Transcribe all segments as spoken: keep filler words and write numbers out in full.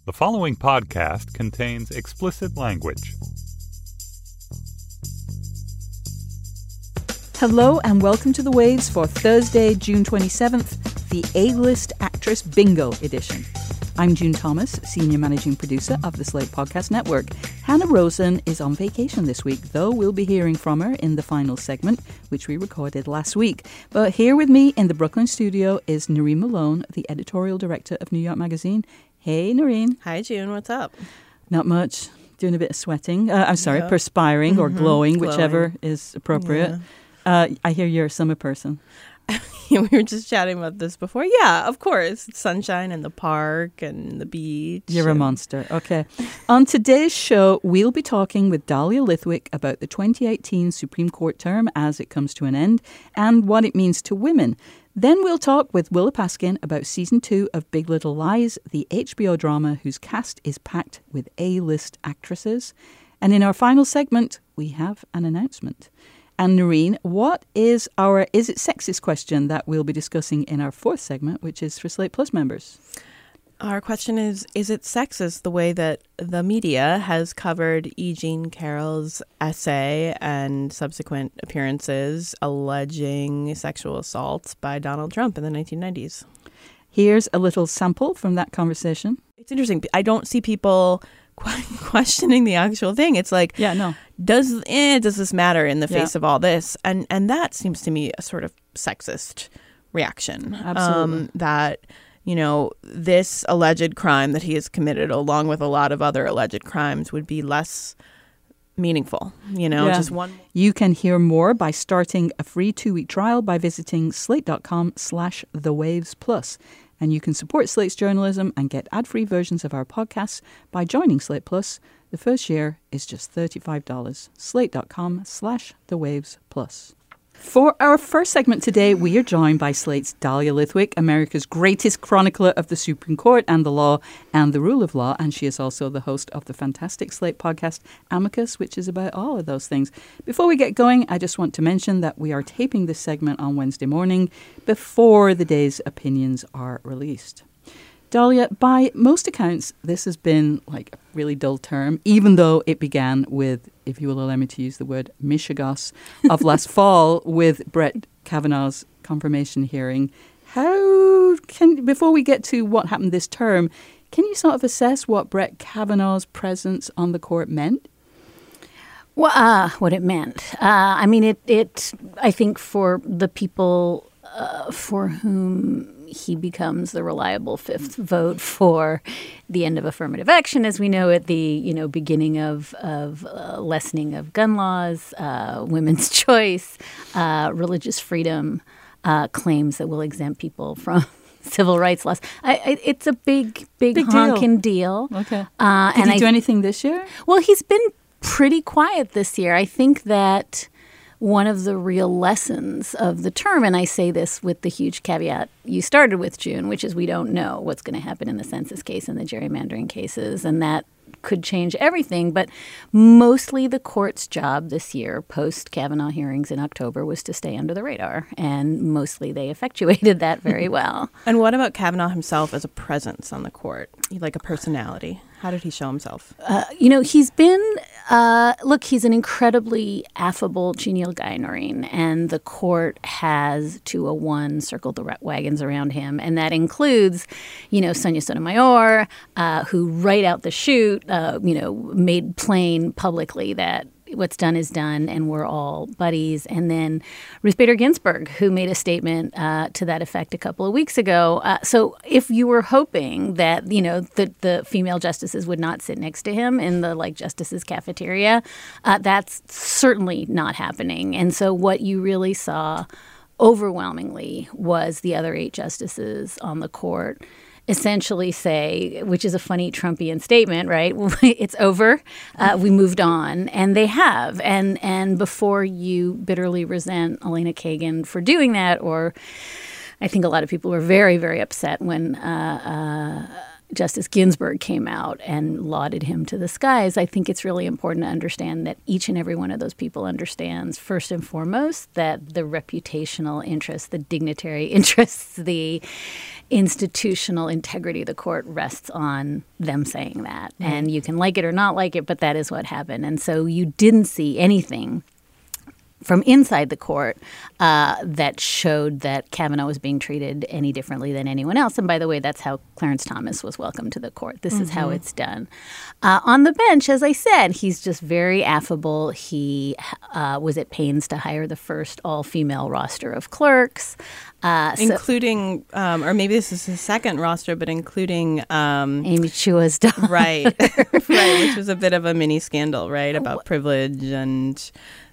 The following podcast contains explicit language. Hello and welcome to The Waves for Thursday, June twenty-seventh, the A-List Actress Bingo edition. I'm June Thomas, Senior Managing Producer of the Slate Podcast Network. Hannah Rosen is on vacation this week, though we'll be hearing from her in the final segment, which we recorded last week. But here with me in the Brooklyn studio is Noreen Malone, the Editorial Director of New York Magazine. Hey, Noreen. Hi, June. What's up? Not much. Doing a bit of sweating. Uh, I'm sorry, Yeah. perspiring or Mhm. glowing, Glowing. whichever is appropriate. Uh, I hear you're a summer person. We were just chatting about this before. Yeah, of course. Sunshine and the park and the beach. You're a and- monster. Okay. On today's show, we'll be talking with Dahlia Lithwick about the twenty eighteen Supreme Court term as it comes to an end and what it means to women. Then we'll talk with Willa Paskin about season two of Big Little Lies, the H B O drama whose cast is packed with A-list actresses. And in our final segment, we have an announcement. And Noreen, what is our Is It Sexist question that we'll be discussing in our fourth segment, which is for Slate Plus members? Our question is, is it sexist the way that the media has covered E. Jean Carroll's essay and subsequent appearances alleging sexual assault by Donald Trump in the nineteen nineties? Here's a little sample from that conversation. It's interesting. I don't see people questioning the actual thing. It's like, Yeah, no. does eh, does this matter in the Yeah. face of all this? And and that seems to me a sort of sexist reaction. Absolutely. Um, that, you know, this alleged crime that he has committed, along with a lot of other alleged crimes, would be less meaningful. You know, Yeah. just one. You can hear more by starting a free two-week trial by visiting slate.com slash the waves plus. And you can support Slate's journalism and get ad-free versions of our podcasts by joining Slate Plus. The first year is just thirty-five dollars. Slate.com slash the waves plus. For our first segment today, we are joined by Slate's Dahlia Lithwick, America's greatest chronicler of the Supreme Court and the law and the rule of law. And she is also the host of the fantastic Slate podcast, Amicus, which is about all of those things. Before we get going, I just want to mention that we are taping this segment on Wednesday morning before the day's opinions are released. Dahlia, by most accounts, this has been like a really dull term, even though it began with, if you will allow me to use the word, mishegas of last fall with Brett Kavanaugh's confirmation hearing. How can, before we get to what happened this term, can you sort of assess what Brett Kavanaugh's presence on the court meant? Well, uh, what it meant. Uh, I mean, it, it, I think for the people uh, for whom he becomes the reliable fifth vote for the end of affirmative action, as we know it, the you know beginning of of uh, lessening of gun laws, uh, women's choice, uh, religious freedom, uh, claims that will exempt people from civil rights laws. I, I, it's a big, big, Big deal. honking deal. Okay. Uh, Did and he I, do anything this year? well, he's been pretty quiet this year. I think that one of the real lessons of the term, and I say this with the huge caveat you started with, June, which is we don't know what's going to happen in the census case and the gerrymandering cases, and that could change everything. But mostly the court's job this year, post-Kavanaugh hearings in October, was to stay under the radar, and mostly they effectuated that very well. And what about Kavanaugh himself as a presence on the court, like a personality? How did he show himself? Uh, you know, he's been, uh, look, he's an incredibly affable, genial guy, Noreen, and the court has two oh one circled the wagons around him, and that includes, you know, Sonia Sotomayor, uh, who right out the chute, uh, you know, made plain publicly that what's done is done, and we're all buddies. And then Ruth Bader Ginsburg, who made a statement uh, to that effect a couple of weeks ago. Uh, so if you were hoping that, you know, that the female justices would not sit next to him in the, like, justices cafeteria, uh, that's certainly not happening. And so what you really saw overwhelmingly was the other eight justices on the court essentially say, which is a funny Trumpian statement, right? It's over. Uh, we moved on. And they have. And and before you bitterly resent Elena Kagan for doing that, or I think a lot of people were very, very upset when uh, uh, Justice Ginsburg came out and lauded him to the skies, I think it's really important to understand that each and every one of those people understands, first and foremost, that the reputational interests, the dignitary interests, the institutional integrity of the court rests on them saying that. Right. And you can like it or not like it, but that is what happened. And so you didn't see anything from inside the court uh, that showed that Kavanaugh was being treated any differently than anyone else. And by the way, that's how Clarence Thomas was welcomed to the court. This mm-hmm. is how it's done. Uh, on the bench, as I said, he's just very affable. He uh, was at pains to hire the first all-female roster of clerks. Uh, including, so, um, or maybe this is the second roster, but including um, Amy Chua's daughter. Right, right, which was a bit of a mini scandal, right, about privilege and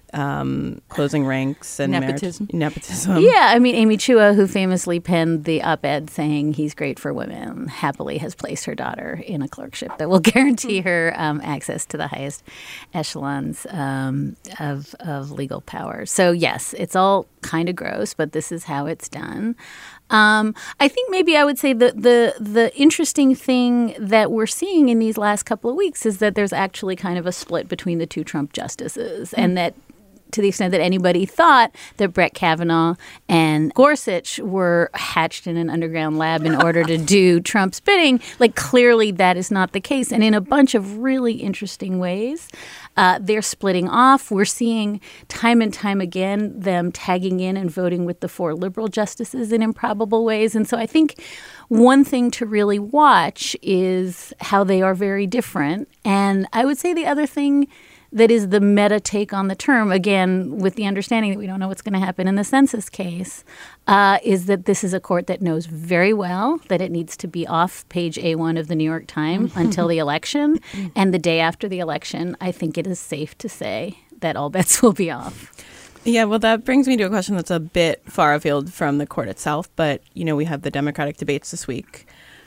Um, closing ranks and nepotism. Marriage, nepotism. Yeah, I mean, Amy Chua, who famously penned the op-ed saying he's great for women, happily has placed her daughter in a clerkship that will guarantee her um, access to the highest echelons um, of, of legal power. So, yes, it's all kind of gross, but this is how it's done. Um, I think maybe I would say the, the the interesting thing that we're seeing in these last couple of weeks is that there's actually kind of a split between the two Trump justices, mm-hmm. and that to the extent that anybody thought that Brett Kavanaugh and Gorsuch were hatched in an underground lab in order to do Trump's bidding, like clearly that is not the case. And in a bunch of really interesting ways, uh, they're splitting off. We're seeing time and time again them tagging in and voting with the four liberal justices in improbable ways. And so I think one thing to really watch is how they are very different. And I would say the other thing that is the meta take on the term, again, with the understanding that we don't know what's going to happen in the census case, uh, is that this is a court that knows very well that it needs to be off page A one of the New York Times until the election. And the day after the election, I think it is safe to say that all bets will be off. Yeah, well, that brings me to a question that's a bit far afield from the court itself. But, you know, we have the Democratic debates this week,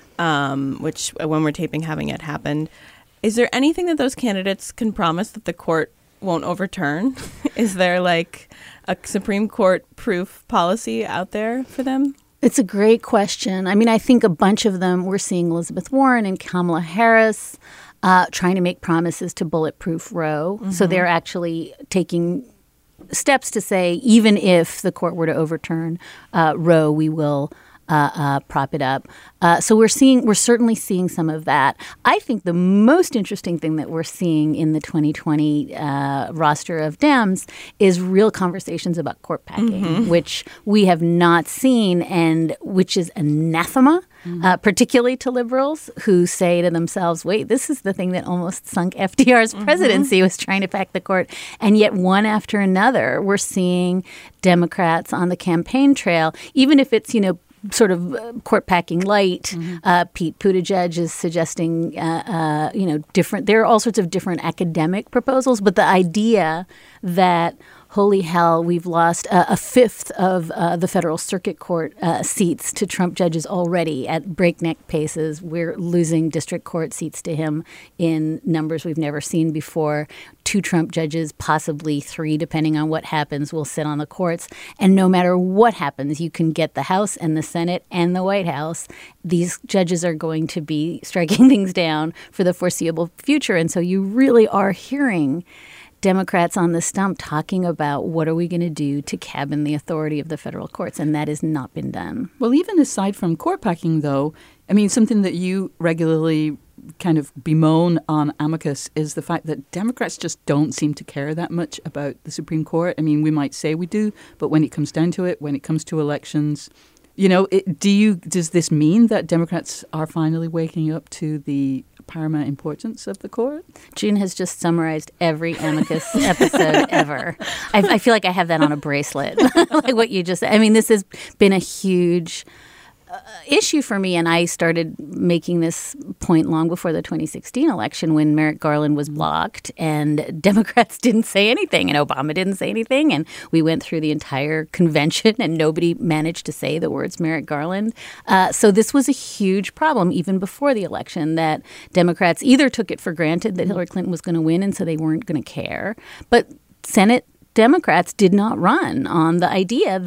um, which when we're taping, having it happened. Is there anything that those candidates can promise that the court won't overturn? Is there like a Supreme Court proof policy out there for them? It's a great question. I mean, I think a bunch of them, we're seeing Elizabeth Warren and Kamala Harris uh, trying to make promises to bulletproof Roe. Mm-hmm. So they're actually taking steps to say, even if the court were to overturn uh, Roe, we will Uh, uh, prop it up. Uh, so we're seeing, we're certainly seeing some of that. I think the most interesting thing that we're seeing in the twenty twenty uh, roster of Dems is real conversations about court packing, mm-hmm. which we have not seen and which is anathema, mm-hmm. uh, particularly to liberals who say to themselves, wait, this is the thing that almost sunk F D R's mm-hmm. presidency, was trying to pack the court. And yet one after another, we're seeing Democrats on the campaign trail, even if it's, you know, sort of court packing light. Mm-hmm. Uh, Pete Buttigieg is suggesting, uh, uh, you know, different. There are all sorts of different academic proposals, but the idea that holy hell, we've lost uh, a fifth of uh, the federal circuit court uh, seats to Trump judges already at breakneck paces. We're losing district court seats to him in numbers we've never seen before. Two Trump judges, possibly three, depending on what happens, will sit on the courts. And no matter what happens, you can get the House and the Senate and the White House. These judges are going to be striking things down for the foreseeable future. And so you really are hearing Democrats on the stump talking about what are we going to do to cabin the authority of the federal courts, and that has not been done. Well, even aside from court packing, though, I mean, something that you regularly kind of bemoan on Amicus is the fact that Democrats just don't seem to care that much about the Supreme Court. I mean, we might say we do, but when it comes down to it, when it comes to elections, you know, it, do you does this mean that Democrats are finally waking up to the paramount importance of the court? June has just summarized every Amicus episode ever. I, I feel like I have that on a bracelet, like what you just said. I mean, this has been a huge uh, issue for me, and I started making this point long before the twenty sixteen election when Merrick Garland was blocked and Democrats didn't say anything and Obama didn't say anything, and we went through the entire convention and nobody managed to say the words Merrick Garland. Uh, so this was a huge problem even before the election, that Democrats either took it for granted that Hillary Clinton was going to win and so they weren't going to care, but Senate Democrats did not run on the idea that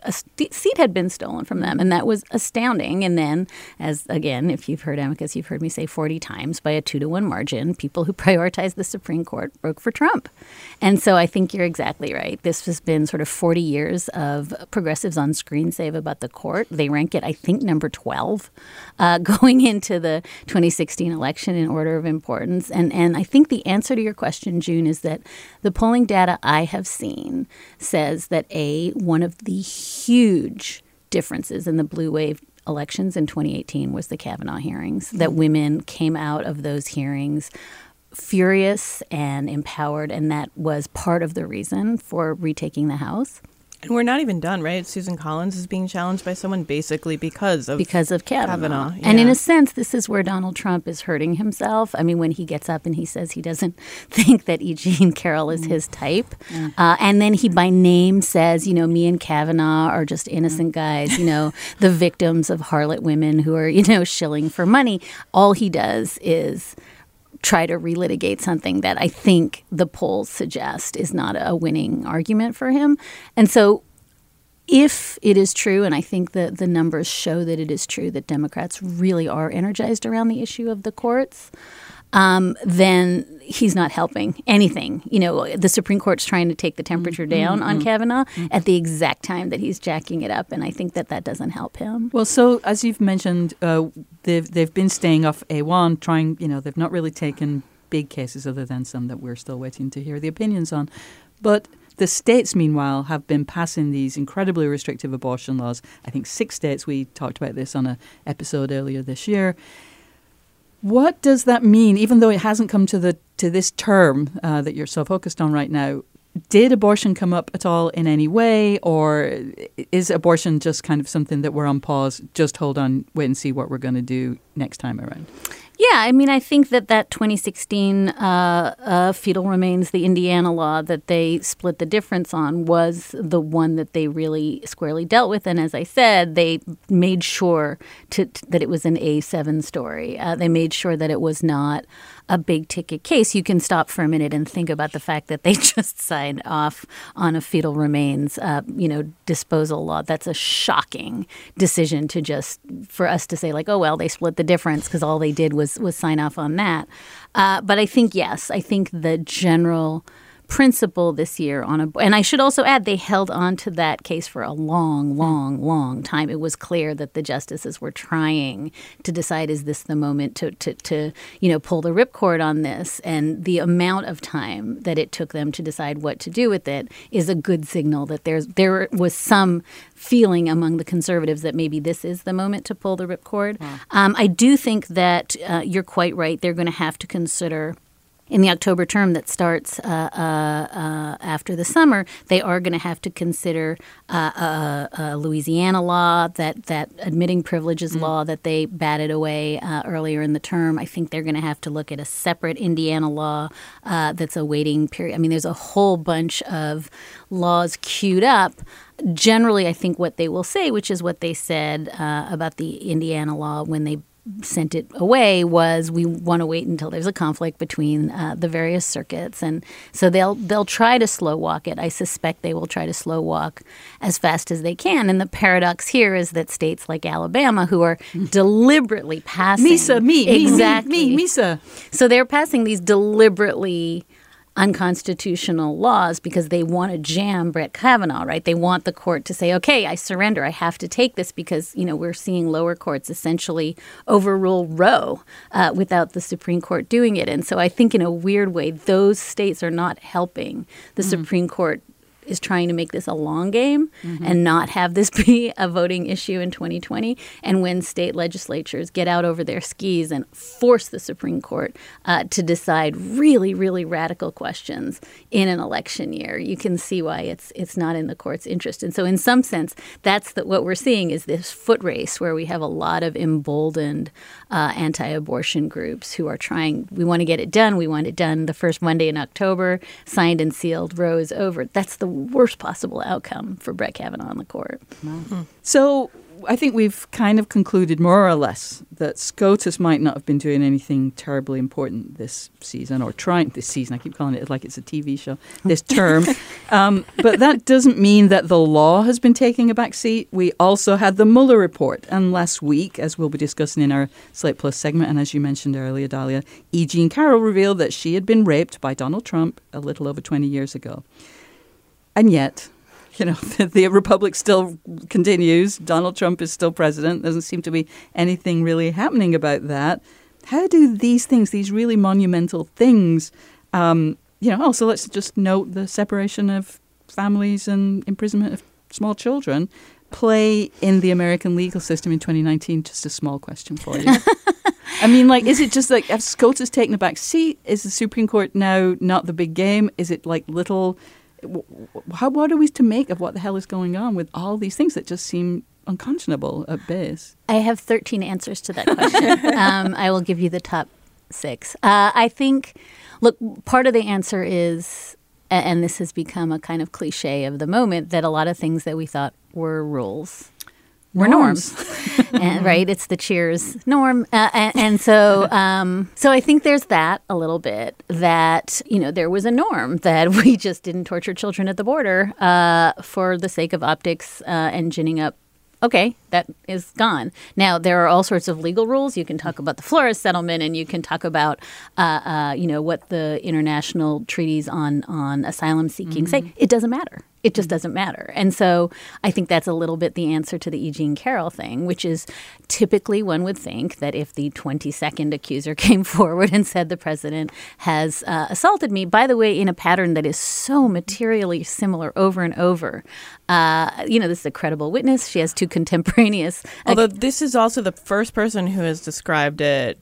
a st- seat had been stolen from them. And that was astounding. And then, as again, if you've heard Amicus, you've heard me say forty times, by a two to one margin, people who prioritize the Supreme Court broke for Trump. And so I think you're exactly right. This has been sort of forty years of progressives on screen save about the court. They rank it, I think, number twelve uh, going into the twenty sixteen election in order of importance. And, and I think the answer to your question, June, is that the polling data I have seen says that, A, one of the huge differences in the blue wave elections in twenty eighteen was the Kavanaugh hearings, that women came out of those hearings furious and empowered, and that was part of the reason for retaking the House. And we're not even done, right? Susan Collins is being challenged by someone basically because of because of Kavanaugh. Kavanaugh. Yeah. And in a sense, this is where Donald Trump is hurting himself. I mean, when he gets up and he says he doesn't think that E. Jean Carroll is mm. his type. Mm. Uh, and then he by name says, you know, me and Kavanaugh are just innocent mm. guys, you know, the victims of harlot women who are, you know, shilling for money. All he does is try to relitigate something that I think the polls suggest is not a winning argument for him. And so if it is true, and I think that the numbers show that it is true, that Democrats really are energized around the issue of the courts, um, then he's not helping anything. You know, the Supreme Court's trying to take the temperature mm-hmm. down on mm-hmm. Kavanaugh mm-hmm. at the exact time that he's jacking it up, and I think that that doesn't help him. Well, so as you've mentioned, uh, they've they've been staying off A one, trying, you know, they've not really taken big cases other than some that we're still waiting to hear the opinions on. But the states, meanwhile, have been passing these incredibly restrictive abortion laws. I think six states. We talked about this on an episode earlier this year. What does that mean, even though it hasn't come to the to this term uh, that you're so focused on right now? Did abortion come up at all in any way, or is abortion just kind of something that we're on pause, just hold on, wait and see what we're going to do next time around? Yeah, I mean, I think that that twenty sixteen uh, uh, fetal remains, the Indiana law that they split the difference on, was the one that they really squarely dealt with. And as I said, they made sure to, to, that it was an A seven story. Uh, they made sure that it was not a big ticket case. You can stop for a minute and think about the fact that they just signed off on a fetal remains, uh, you know, disposal law. That's a shocking decision to just, for us to say like, oh, well, they split the difference because all they did was, was sign off on that. Uh, but I think, yes, I think the general principle this year on a, and I should also add, they held on to that case for a long, long, long time. It was clear that the justices were trying to decide, is this the moment to, to, to you know, pull the ripcord on this? And the amount of time that it took them to decide what to do with it is a good signal that there's there was some feeling among the conservatives that maybe this is the moment to pull the ripcord. Wow. Um, I do think that uh, you're quite right. They're going to have to consider, in the October term that starts uh, uh, uh, after the summer, they are going to have to consider uh, a, a Louisiana law, that, that admitting privileges mm. law that they batted away uh, earlier in the term. I think they're going to have to look at a separate Indiana law uh, that's a waiting period. I mean, there's a whole bunch of laws queued up. Generally, I think what they will say, which is what they said uh, about the Indiana law when they sent it away, was we want to wait until there's a conflict between uh, the various circuits, and so they'll they'll try to slow walk it. I suspect they will try to slow walk as fast as they can. And the paradox here is that states like Alabama, who are deliberately passing Misa, me, exactly, me, me, Misa, so they're passing these deliberately unconstitutional laws because they want to jam Brett Kavanaugh, right? They want the court to say, okay, I surrender. I have to take this because, you know, we're seeing lower courts essentially overrule Roe uh, without the Supreme Court doing it. And so I think in a weird way, those states are not helping the mm-hmm. Supreme Court is trying to make this a long game mm-hmm. and not have this be a voting issue in twenty twenty. And when state legislatures get out over their skis and force the Supreme Court uh, to decide really, really radical questions in an election year, you can see why it's it's not in the court's interest. And so in some sense, that's the, what we're seeing is this foot race where we have a lot of emboldened uh, anti-abortion groups who are trying, we want to get it done. We want it done the first Monday in October, signed and sealed, Roe is over. That's the worst possible outcome for Brett Kavanaugh on the court. Mm-hmm. So I think we've kind of concluded more or less that SCOTUS might not have been doing anything terribly important this season, or trying this season. I keep calling it like it's a T V show, this term. um, but that doesn't mean that the law has been taking a back seat. We also had the Mueller report. And last week, as we'll be discussing in our Slate Plus segment, and as you mentioned earlier, Dahlia, E. Jean Carroll revealed that she had been raped by Donald Trump a little over twenty years ago. And yet, you know, the, the Republic still continues. Donald Trump is still president. There doesn't seem to be anything really happening about that. How do these things, these really monumental things, um, you know, also let's just note the separation of families and imprisonment of small children, play in the American legal system in twenty nineteen? Just a small question for you. I mean, like, is it just like, have SCOTUS taken a back seat? Is the Supreme Court now not the big game? Is it like little... How, what are we to make of what the hell is going on with all these things that just seem unconscionable at base? I have thirteen answers to that question. um, I will give you the top six. Uh, I think, look, part of the answer is, and this has become a kind of cliche of the moment, that a lot of things that we thought were rules were norms, norms. and, right? It's the Cheers norm. Uh, and, and so um, so I think there's that a little bit, that, you know, there was a norm that we just didn't torture children at the border uh, for the sake of optics uh, and ginning up. Okay, that is gone. Now, there are all sorts of legal rules. You can talk about the Flores settlement, and you can talk about, uh, uh, you know, what the international treaties on, on asylum seeking mm-hmm. say. It doesn't matter. It just doesn't matter. And so I think that's a little bit the answer to the E. Jean Carroll thing, which is typically one would think that if the twenty-second accuser came forward and said the president has uh, assaulted me, by the way, in a pattern that is so materially similar over and over, uh, you know, this is a credible witness. She has two contemporaneous. Although this is also the first person who has described it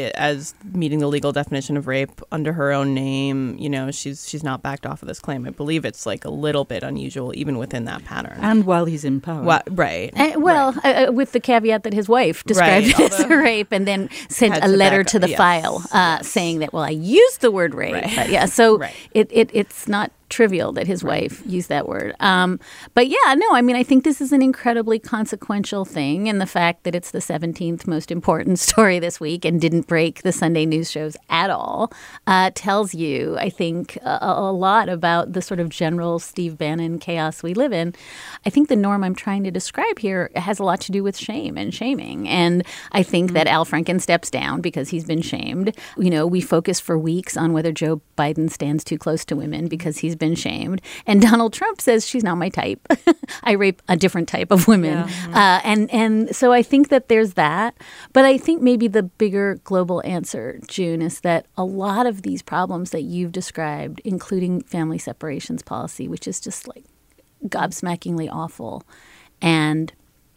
as meeting the legal definition of rape under her own name. You know, she's she's not backed off of this claim. I believe it's like a little bit unusual even within that pattern. And while he's in power. Well, right. Uh, well, right. Uh, with the caveat that his wife described right. it as a rape and then sent a letter to the yes. file uh, yes. saying that, well, I used the word rape. Right. But yeah, so right. it, it it's not trivial that his right. wife used that word. Um, but yeah, no, I mean, I think this is an incredibly consequential thing. And the fact that it's the seventeenth most important story this week and didn't break the Sunday news shows at all uh, tells you, I think, a, a lot about the sort of general Steve Bannon chaos we live in. I think the norm I'm trying to describe here has a lot to do with shame and shaming. And I think mm-hmm. that Al Franken steps down because he's been shamed. You know, we focus for weeks on whether Joe Biden stands too close to women because he's been shamed. And Donald Trump says she's not my type. I rape a different type of women. Yeah. Uh, and, and so I think that there's that. But I think maybe the bigger global answer, June, is that a lot of these problems that you've described, including family separations policy, which is just like gobsmackingly awful, and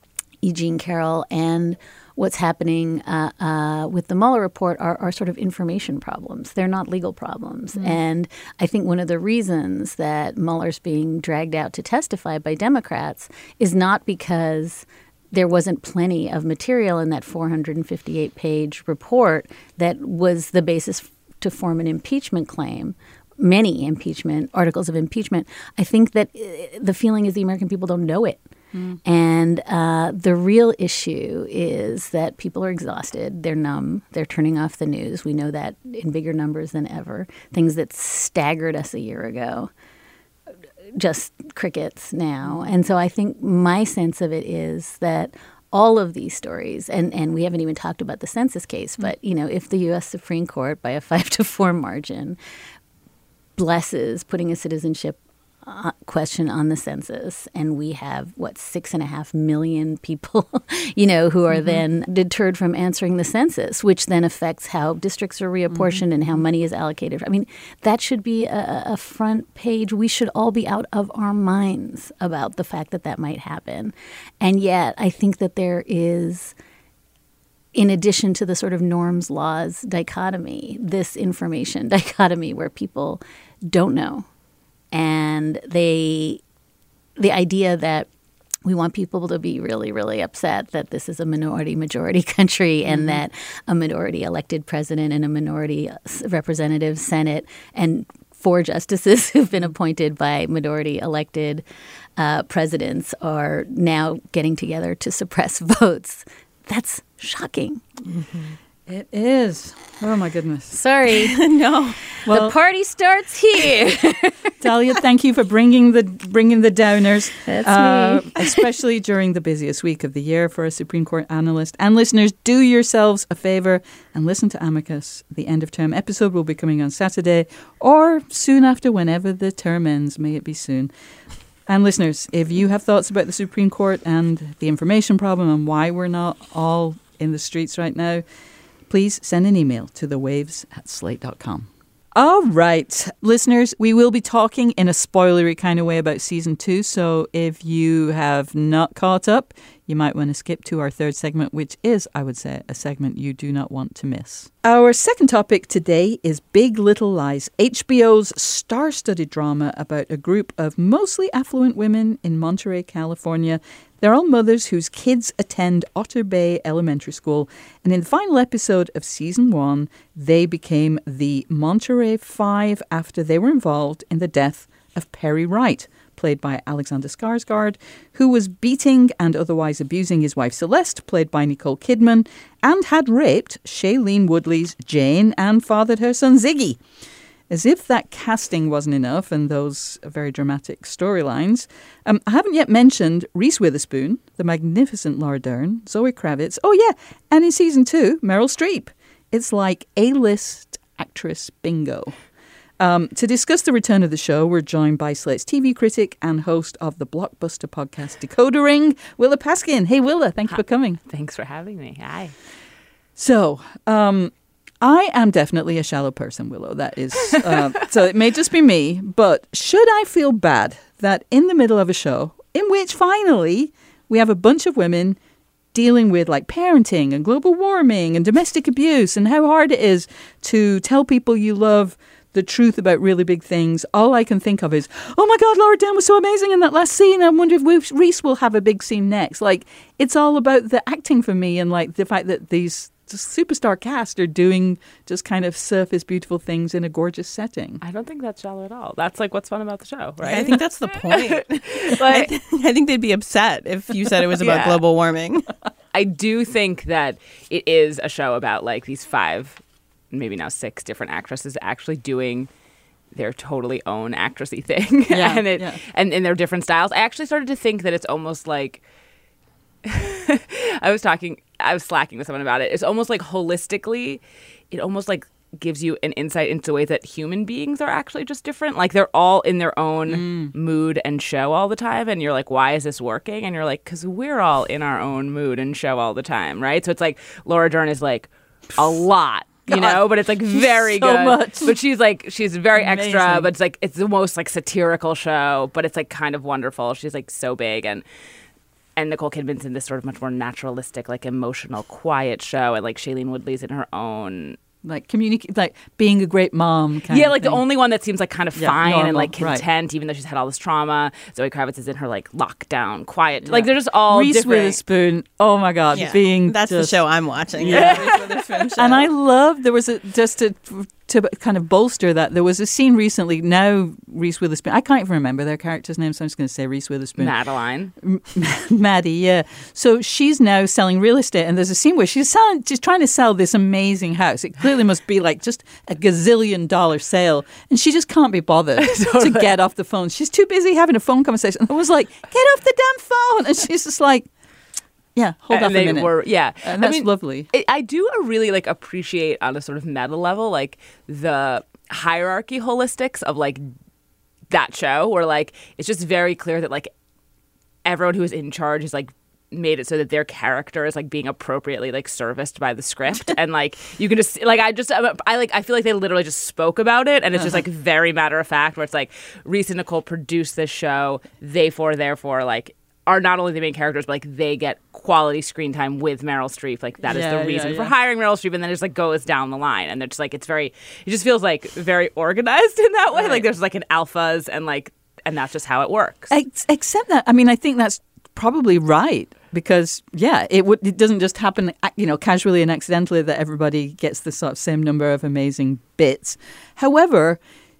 E. Jean Carroll and what's happening uh, uh, with the Mueller report are, are sort of information problems. They're not legal problems. Mm. And I think one of the reasons that Mueller's being dragged out to testify by Democrats is not because there wasn't plenty of material in that four hundred fifty-eight page report that was the basis to form an impeachment claim, many impeachment, articles of impeachment. I think that the feeling is the American people don't know it. Mm. And uh, the real issue is that people are exhausted. They're numb. They're turning off the news. We know that in bigger numbers than ever. Things that staggered us a year ago, just crickets now. And so I think my sense of it is that all of these stories, and, and we haven't even talked about the census case, but, you know, if the U S Supreme Court by a five to four margin blesses putting a citizenship Uh, question on the census, and we have, what, six and a half million people, you know, who are mm-hmm. then deterred from answering the census, which then affects how districts are reapportioned mm-hmm. and how money is allocated. I mean, that should be a, a front page. We should all be out of our minds about the fact that that might happen. And yet, I think that there is, in addition to the sort of norms, laws dichotomy, this information dichotomy where people don't know. And they, the idea that we want people to be really, really upset that this is a minority-majority country and mm-hmm. that a minority elected president and a minority representative Senate and four justices who've been appointed by majority-elected uh, presidents are now getting together to suppress votes. That's shocking. Mm-hmm. It is. Oh, my goodness. Sorry. No. Well, the party starts here. Talia, thank you for bringing the bringing the downers. That's uh, me. Especially during the busiest week of the year for a Supreme Court analyst. And listeners, do yourselves a favor and listen to Amicus. The end of term episode will be coming on Saturday or soon after, whenever the term ends. May it be soon. And listeners, if you have thoughts about the Supreme Court and the information problem and why we're not all in the streets right now, please send an email to the waves at slate dot com. All right, listeners, we will be talking in a spoilery kind of way about season two. So if you have not caught up, you might want to skip to our third segment, which is, I would say, a segment you do not want to miss. Our second topic today is Big Little Lies, H B O's star-studded drama about a group of mostly affluent women in Monterey, California. They're all mothers whose kids attend Otter Bay Elementary School. And in the final episode of season one, they became the Monterey Five after they were involved in the death of Perry Wright, played by Alexander Skarsgård, who was beating and otherwise abusing his wife Celeste, played by Nicole Kidman, and had raped Shailene Woodley's Jane and fathered her son Ziggy. As if that casting wasn't enough and those very dramatic storylines, um, I haven't yet mentioned Reese Witherspoon, the magnificent Laura Dern, Zoe Kravitz, oh yeah, and in season two, Meryl Streep. It's like A-list actress bingo. Um, to discuss the return of the show, we're joined by Slate's T V critic and host of the blockbuster podcast Decoder Ring, Willa Paskin. Hey, Willa, thank you for coming. Thanks for having me. Hi. So, um... I am definitely a shallow person, Willow. That is, uh, so it may just be me, but should I feel bad that in the middle of a show in which finally we have a bunch of women dealing with like parenting and global warming and domestic abuse and how hard it is to tell people you love the truth about really big things, all I can think of is, oh my God, Laura Dern was so amazing in that last scene. I wonder if Reese will have a big scene next. Like, it's all about the acting for me and like the fact that these just superstar cast are doing just kind of surface beautiful things in a gorgeous setting. I don't think that's shallow at all. That's like what's fun about the show, right? I think that's the point. like, I, th- I think they'd be upset if you said it was about yeah. global warming. I do think that it is a show about like these five, maybe now six different actresses actually doing their totally own actressy thing, yeah, and it yeah. and in their different styles. I actually started to think that it's almost like I was talking. I was slacking with someone about it. It's almost like holistically, it almost like gives you an insight into the way that human beings are actually just different. Like they're all in their own mm. mood and show all the time. And you're like, why is this working? And you're like, because we're all in our own mood and show all the time, right? So it's like Laura Dern is like a lot. You God, know, but it's like very so good. Much. But she's like, she's very Amazing. extra, but it's like, it's the most like satirical show, but it's like kind of wonderful. She's like so big. And And Nicole Kidman's in this sort of much more naturalistic, like emotional, quiet show. And like Shailene Woodley's in her own. Like communicate, like being a great mom. Kind yeah, of like thing. the only one that seems like kind of yeah, fine normal, and like content, right. even though she's had all this trauma. Zoe Kravitz is in her like lockdown, quiet. Yeah. Like they're just all Reese different. Witherspoon. Oh my God, yeah. being that's just, the show I'm watching. Yeah, Reese Witherspoon show. And I love there was a just a. To kind of bolster that, there was a scene recently, now Reese Witherspoon, I can't even remember their character's name, so I'm just going to say Reese Witherspoon. Madeline. M- Maddie, yeah. So she's now selling real estate, and there's a scene where she's selling, she's trying to sell this amazing house. It clearly must be like just a gazillion dollar sale, and she just can't be bothered totally. to get off the phone. She's too busy having a phone conversation. And I was like, get off the damn phone! And she's just like, yeah, hold and off a they minute. Were, yeah, and that's I mean, lovely. I, I do really like appreciate on a sort of meta level, like the hierarchy holistics of like that show, where like it's just very clear that like everyone who is in charge is like made it so that their character is like being appropriately like serviced by the script, and like you can just like I just I like I feel like they literally just spoke about it, and it's just like very matter of fact, where it's like Reese and Nicole produced this show, they for therefore like are not only the main characters, but like they get quality screen time with Meryl Streep. Like that yeah, is the reason yeah, for yeah. hiring Meryl Streep, and then it just like goes down the line, and it's like it's very, it just feels like very organized in that way. Right. Like there's like an alphas, and like, and that's just how it works. Ex- except that, I mean, I think that's probably right, because yeah, it would it doesn't just happen, you know, casually and accidentally that everybody gets the sort of same number of amazing bits. However,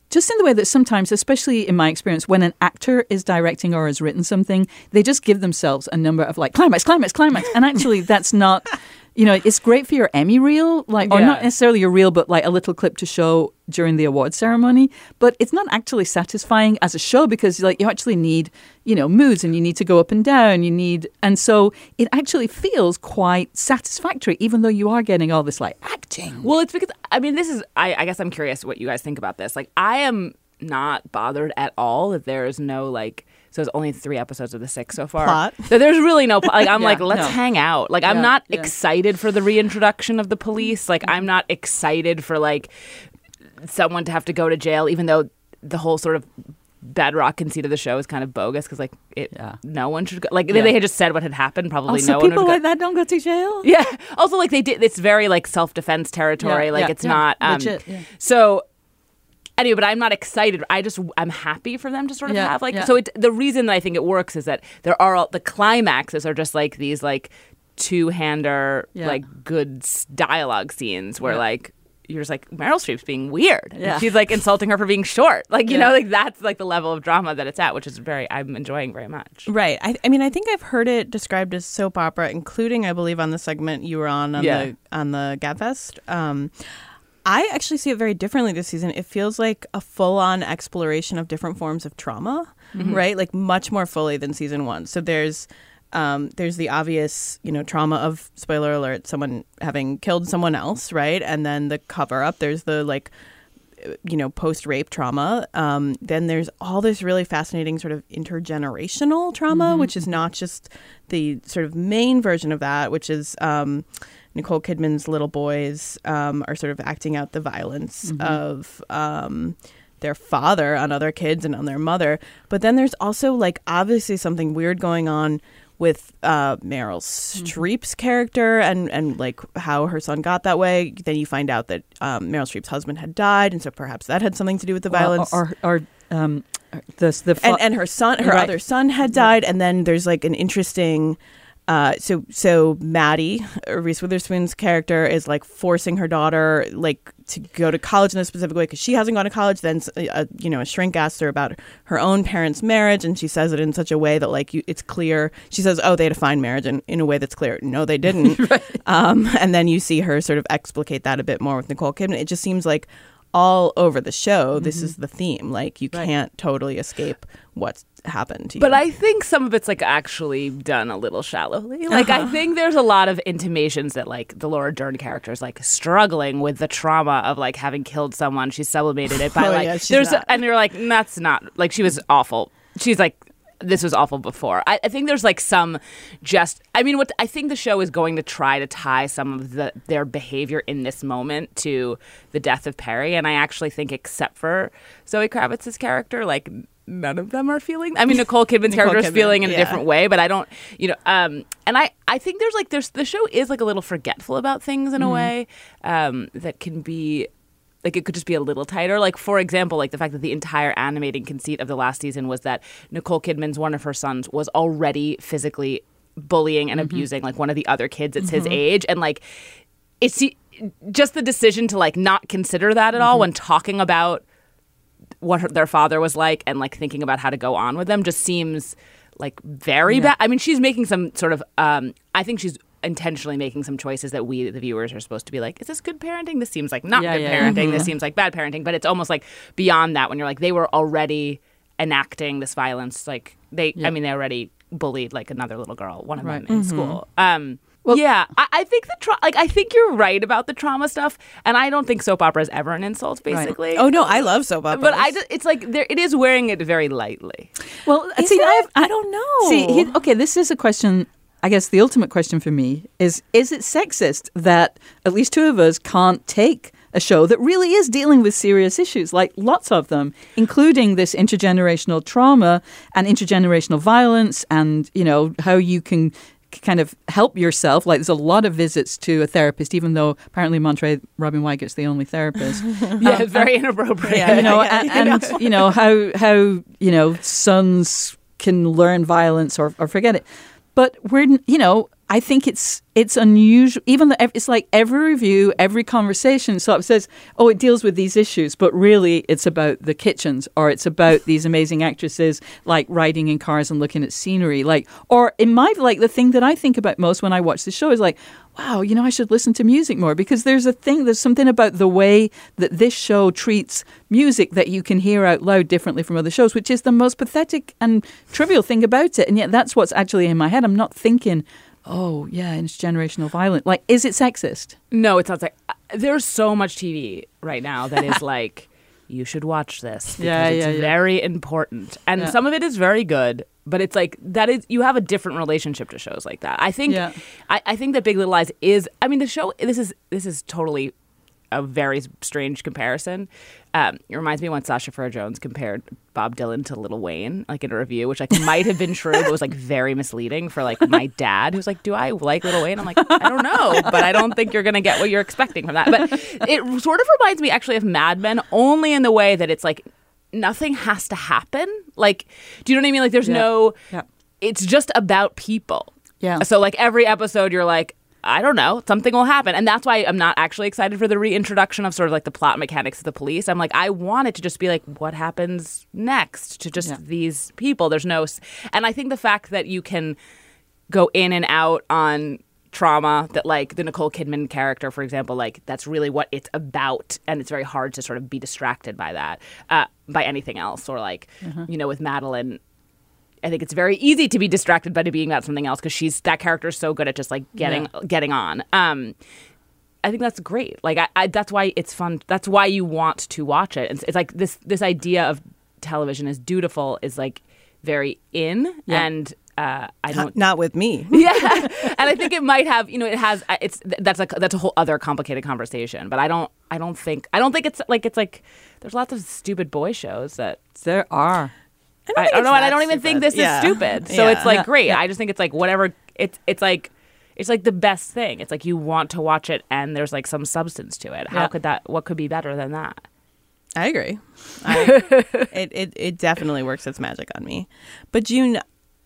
just in the way that sometimes, especially in my experience, when an actor is directing or has written something, they just give themselves a number of like climax, climax, climax. And actually that's not, you know, it's great for your Emmy reel, like, or Yeah. not necessarily your reel, but like a little clip to show during the award ceremony. But it's not actually satisfying as a show because like you actually need, you know, moods and you need to go up and down. You need, and so it actually feels quite satisfactory, even though you are getting all this like acting. Well, it's because, I mean, this is, I, I guess I'm curious what you guys think about this. Like, I am not bothered at all that there is no, like, so there's only three episodes of the six so far. Plot. So there's really no plot. Like, I'm Yeah, like, let's no. hang out. Like, I'm Yeah, not yeah. excited for the reintroduction of the police. Like, I'm not excited for, like, someone to have to go to jail, even though the whole sort of bedrock conceit of the show is kind of bogus because, like, it, Yeah. no one should go. Like, Yeah. they had just said what had happened. Probably Also, no one people would go. like that don't go to jail. Yeah. Also, like, they did, it's very, like, self-defense territory. Yeah, like, yeah, it's yeah. not. Um, Legit, yeah. So, anyway, but I'm not excited. I just, I'm happy for them to sort of Yeah, have, like, yeah. so it, the reason that I think it works is that there are, all, the climaxes are just, like, these, like, two-hander, Yeah. like, good s- dialogue scenes where, Yeah. like, you're just like, Meryl Streep's being weird. And Yeah. she's, like, insulting her for being short. Like, you Yeah. know, like, that's, like, the level of drama that it's at, which is very, I'm enjoying very much. Right. I, I mean, I think I've heard it described as soap opera, including, I believe, on the segment you were on on Yeah. the on the Gabfest. Um, I actually see it very differently this season. It feels like a full-on exploration of different forms of trauma, right? Like much more fully than season one. So there's um, there's the obvious, you know, trauma of, spoiler alert, someone having killed someone else, right? And then the cover-up. There's the like, you know, post-rape trauma. Um, then there's all this really fascinating sort of intergenerational trauma, which is not just the sort of main version of that, which is um, Nicole Kidman's little boys um, are sort of acting out the violence of um, their father on other kids and on their mother. But then there's also like obviously something weird going on with uh, Meryl Streep's character and, and like how her son got that way. Then you find out that um, Meryl Streep's husband had died, and so perhaps that had something to do with the violence. Or, or, or um, the the fa- and, and her son, her Right. other son had died, and then there's like an interesting. Uh, so so Maddie, Reese Witherspoon's character, is like forcing her daughter like to go to college in a specific way because she hasn't gone to college. Then a, you know a shrink asked her about her own parents' marriage, and she says it in such a way that like you, it's clear. She says, "Oh, they had a fine marriage," and in a way that's clear. No, they didn't. um, and then you see her sort of explicate that a bit more with Nicole Kidman. It just seems like all over the show, this is the theme. Like you Right. can't totally escape what's happened to you. But I think some of it's like actually done a little shallowly. Like I think there's a lot of intimations that like the Laura Dern character is like struggling with the trauma of like having killed someone. She's sublimated it by Oh, like yeah, she's there's not. and you're like that's not like she was awful. She's like this was awful before. I, I think there's like some just I mean what I think the show is going to try to tie some of the their behavior in this moment to the death of Perry, and I actually think except for Zoe Kravitz's character, like none of them are feeling. I mean, Nicole Kidman's Nicole character is Kidman, feeling in a yeah. different way, but I don't, you know. Um, and I, I think there's like there's the show is like a little forgetful about things in a way um, that can be. Like it could just be a little tighter. Like for example, like the fact that the entire animating conceit of the last season was that Nicole Kidman's one of her sons was already physically bullying and abusing like one of the other kids at his age, and like it's just the decision to like not consider that at all when talking about what her, their father was like and like thinking about how to go on with them just seems like very bad. I mean, she's making some sort of. Um, I think she's intentionally making some choices that we, the viewers, are supposed to be like, is this good parenting? This seems like not Yeah, good yeah, yeah. parenting. This seems like bad parenting. But it's almost like beyond that when you're like, they were already enacting this violence. Like they, Yeah. I mean, they already bullied like another little girl, one of Right. them in school. Um, yeah, I, I think the tra- like I think you're right about the trauma stuff, and I don't think soap opera is ever an insult. Basically, oh no, I love soap operas. but I just, it's like there, it is wearing it very lightly. Well, Is see, it? I, have, I don't know. See, he, okay, this is a question. I guess the ultimate question for me is: is it sexist that at least two of us can't take a show that really is dealing with serious issues, like lots of them, including this intergenerational trauma and intergenerational violence, and you know how you can kind of help yourself. Like there's a lot of visits to a therapist, even though apparently Monterey Robin Weigert's the only therapist. Yeah, it's very inappropriate. you know, yeah, and, and you know how how you know sons can learn violence or, or forget it. But we're you know I think it's it's unusual. Even though it's like every review, every conversation sort of says, "Oh, it deals with these issues," but really, it's about the kitchens, or it's about these amazing actresses like riding in cars and looking at scenery. Like, or in my like the thing that I think about most when I watch the show is like, wow, you know, I should listen to music more, because there's a thing, there's something about the way that this show treats music that you can hear out loud differently from other shows, which is the most pathetic and trivial thing about it. And yet, that's what's actually in my head. I'm not thinking, oh, yeah, it's generational violence. Like, is it sexist? No, it's not. Like, there's so much T V right now that is like, you should watch this because Yeah, it's yeah, yeah. very important. And Yeah. some of it is very good, but it's like, that is, you have a different relationship to shows like that. I think, Yeah. I, I think that Big Little Lies is, I mean, the show, this is, this is totally a very strange comparison. Um, it reminds me when Sacha Baron Jones compared Bob Dylan to Lil Wayne, like in a review, which like might have been true, but was like very misleading for like my dad, who's like, "Do I like Lil Wayne?" I'm like, "I don't know, but I don't think you're gonna get what you're expecting from that." But it sort of reminds me actually of Mad Men, only in the way that it's like nothing has to happen. Like, do you know what I mean? Like, there's Yeah. no. Yeah. It's just about people. Yeah. So like every episode, you're like, I don't know, something will happen. And that's why I'm not actually excited for the reintroduction of sort of like the plot mechanics of the police. I'm like, I want it to just be like, what happens next to just Yeah. these people? There's no, s- and I think the fact that you can go in and out on trauma, that like the Nicole Kidman character, for example, like that's really what it's about. And it's very hard to sort of be distracted by that, uh, by anything else. Or like, you know, with Madeline, I think it's very easy to be distracted by being about something else because she's that character is so good at just like getting Yeah. getting on. Um, I think that's great. Like I, I, that's why it's fun. That's why you want to watch it. It's, it's like this this idea of television is dutiful is like very in, Yeah. and uh, I don't. Not, not with me. Yeah, and I think it might have. You know, it has. It's that's like that's a whole other complicated conversation. But I don't. I don't think. I don't think it's like it's like. There's lots of stupid boy shows that. There are. I I think don't it's know, and I that don't even think stupid. this Yeah. is stupid. So Yeah. it's like Yeah. great. Yeah. I just think it's like whatever. It's it's like it's like the best thing. It's like you want to watch it, and there's like some substance to it. How Yeah. could that? What could be better than that? I agree. I, it, it it definitely works its magic on me. But June,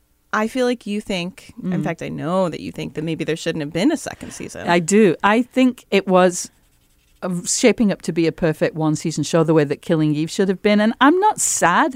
I feel like you think, in fact, I know that you think that maybe there shouldn't have been a second season. I do. I think it was uh, shaping up to be a perfect one-season show, the way that Killing Eve should have been. And I'm not sad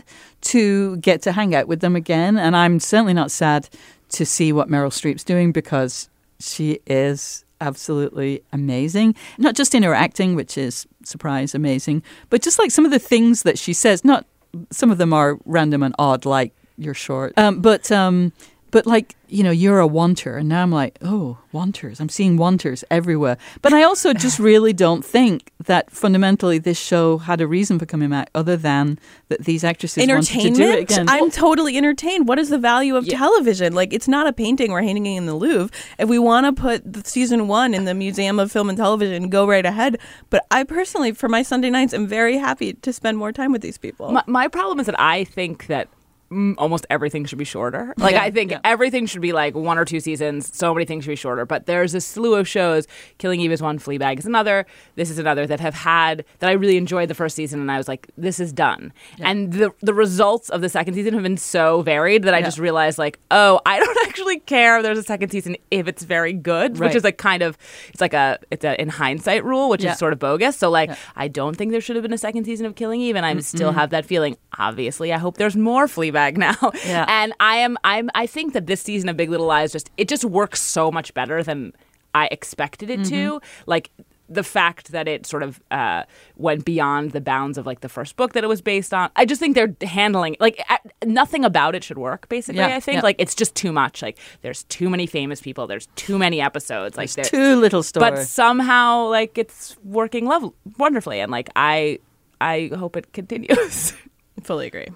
to get to hang out with them again. And I'm certainly not sad to see what Meryl Streep's doing, because she is absolutely amazing. Not just in her acting, which is, surprise, amazing, but just like some of the things that she says. Not some of them are random and odd, like "you're short," um, but um, but like, you know, "you're a wanter," and now I'm like, oh, wanters. I'm seeing wanters everywhere. But I also just really don't think that fundamentally this show had a reason for coming out other than that these actresses wanted to do it Entertainment? again. I'm totally entertained. What is the value of Yeah. television? Like, it's not a painting we're hanging in the Louvre. If we want to put the season one in the Museum of Film and Television, go right ahead. But I personally, for my Sunday nights, am very happy to spend more time with these people. My, my problem is that I think that mm, almost everything should be shorter. Like Yeah, I think yeah. everything should be like one or two seasons. So many things should be shorter. But there's a slew of shows. Killing Eve is one. Fleabag is another. This is another that have had that I really enjoyed the first season, and I was like, this is done. And the the results of the second season have been so varied that I Yeah. just realized like, oh, I don't actually care if there's a second season if it's very good, Right. which is like kind of it's like a it's a in hindsight rule, which Yeah. is sort of bogus. So like, Yeah. I don't think there should have been a second season of Killing Eve, and I still have that feeling. Obviously, I hope there's more Fleabag now. Yeah. And I am I'm I think that this season of Big Little Lies just it just works so much better than I expected it to. Like the fact that it sort of uh, went beyond the bounds of like the first book that it was based on. I just think they're handling like a- nothing about it should work. Basically, Yeah, I think yeah. like it's just too much. Like there's too many famous people. There's too many episodes. Like there- Too little story. but somehow like it's working lov- wonderfully, and like I I hope it continues. Fully agree.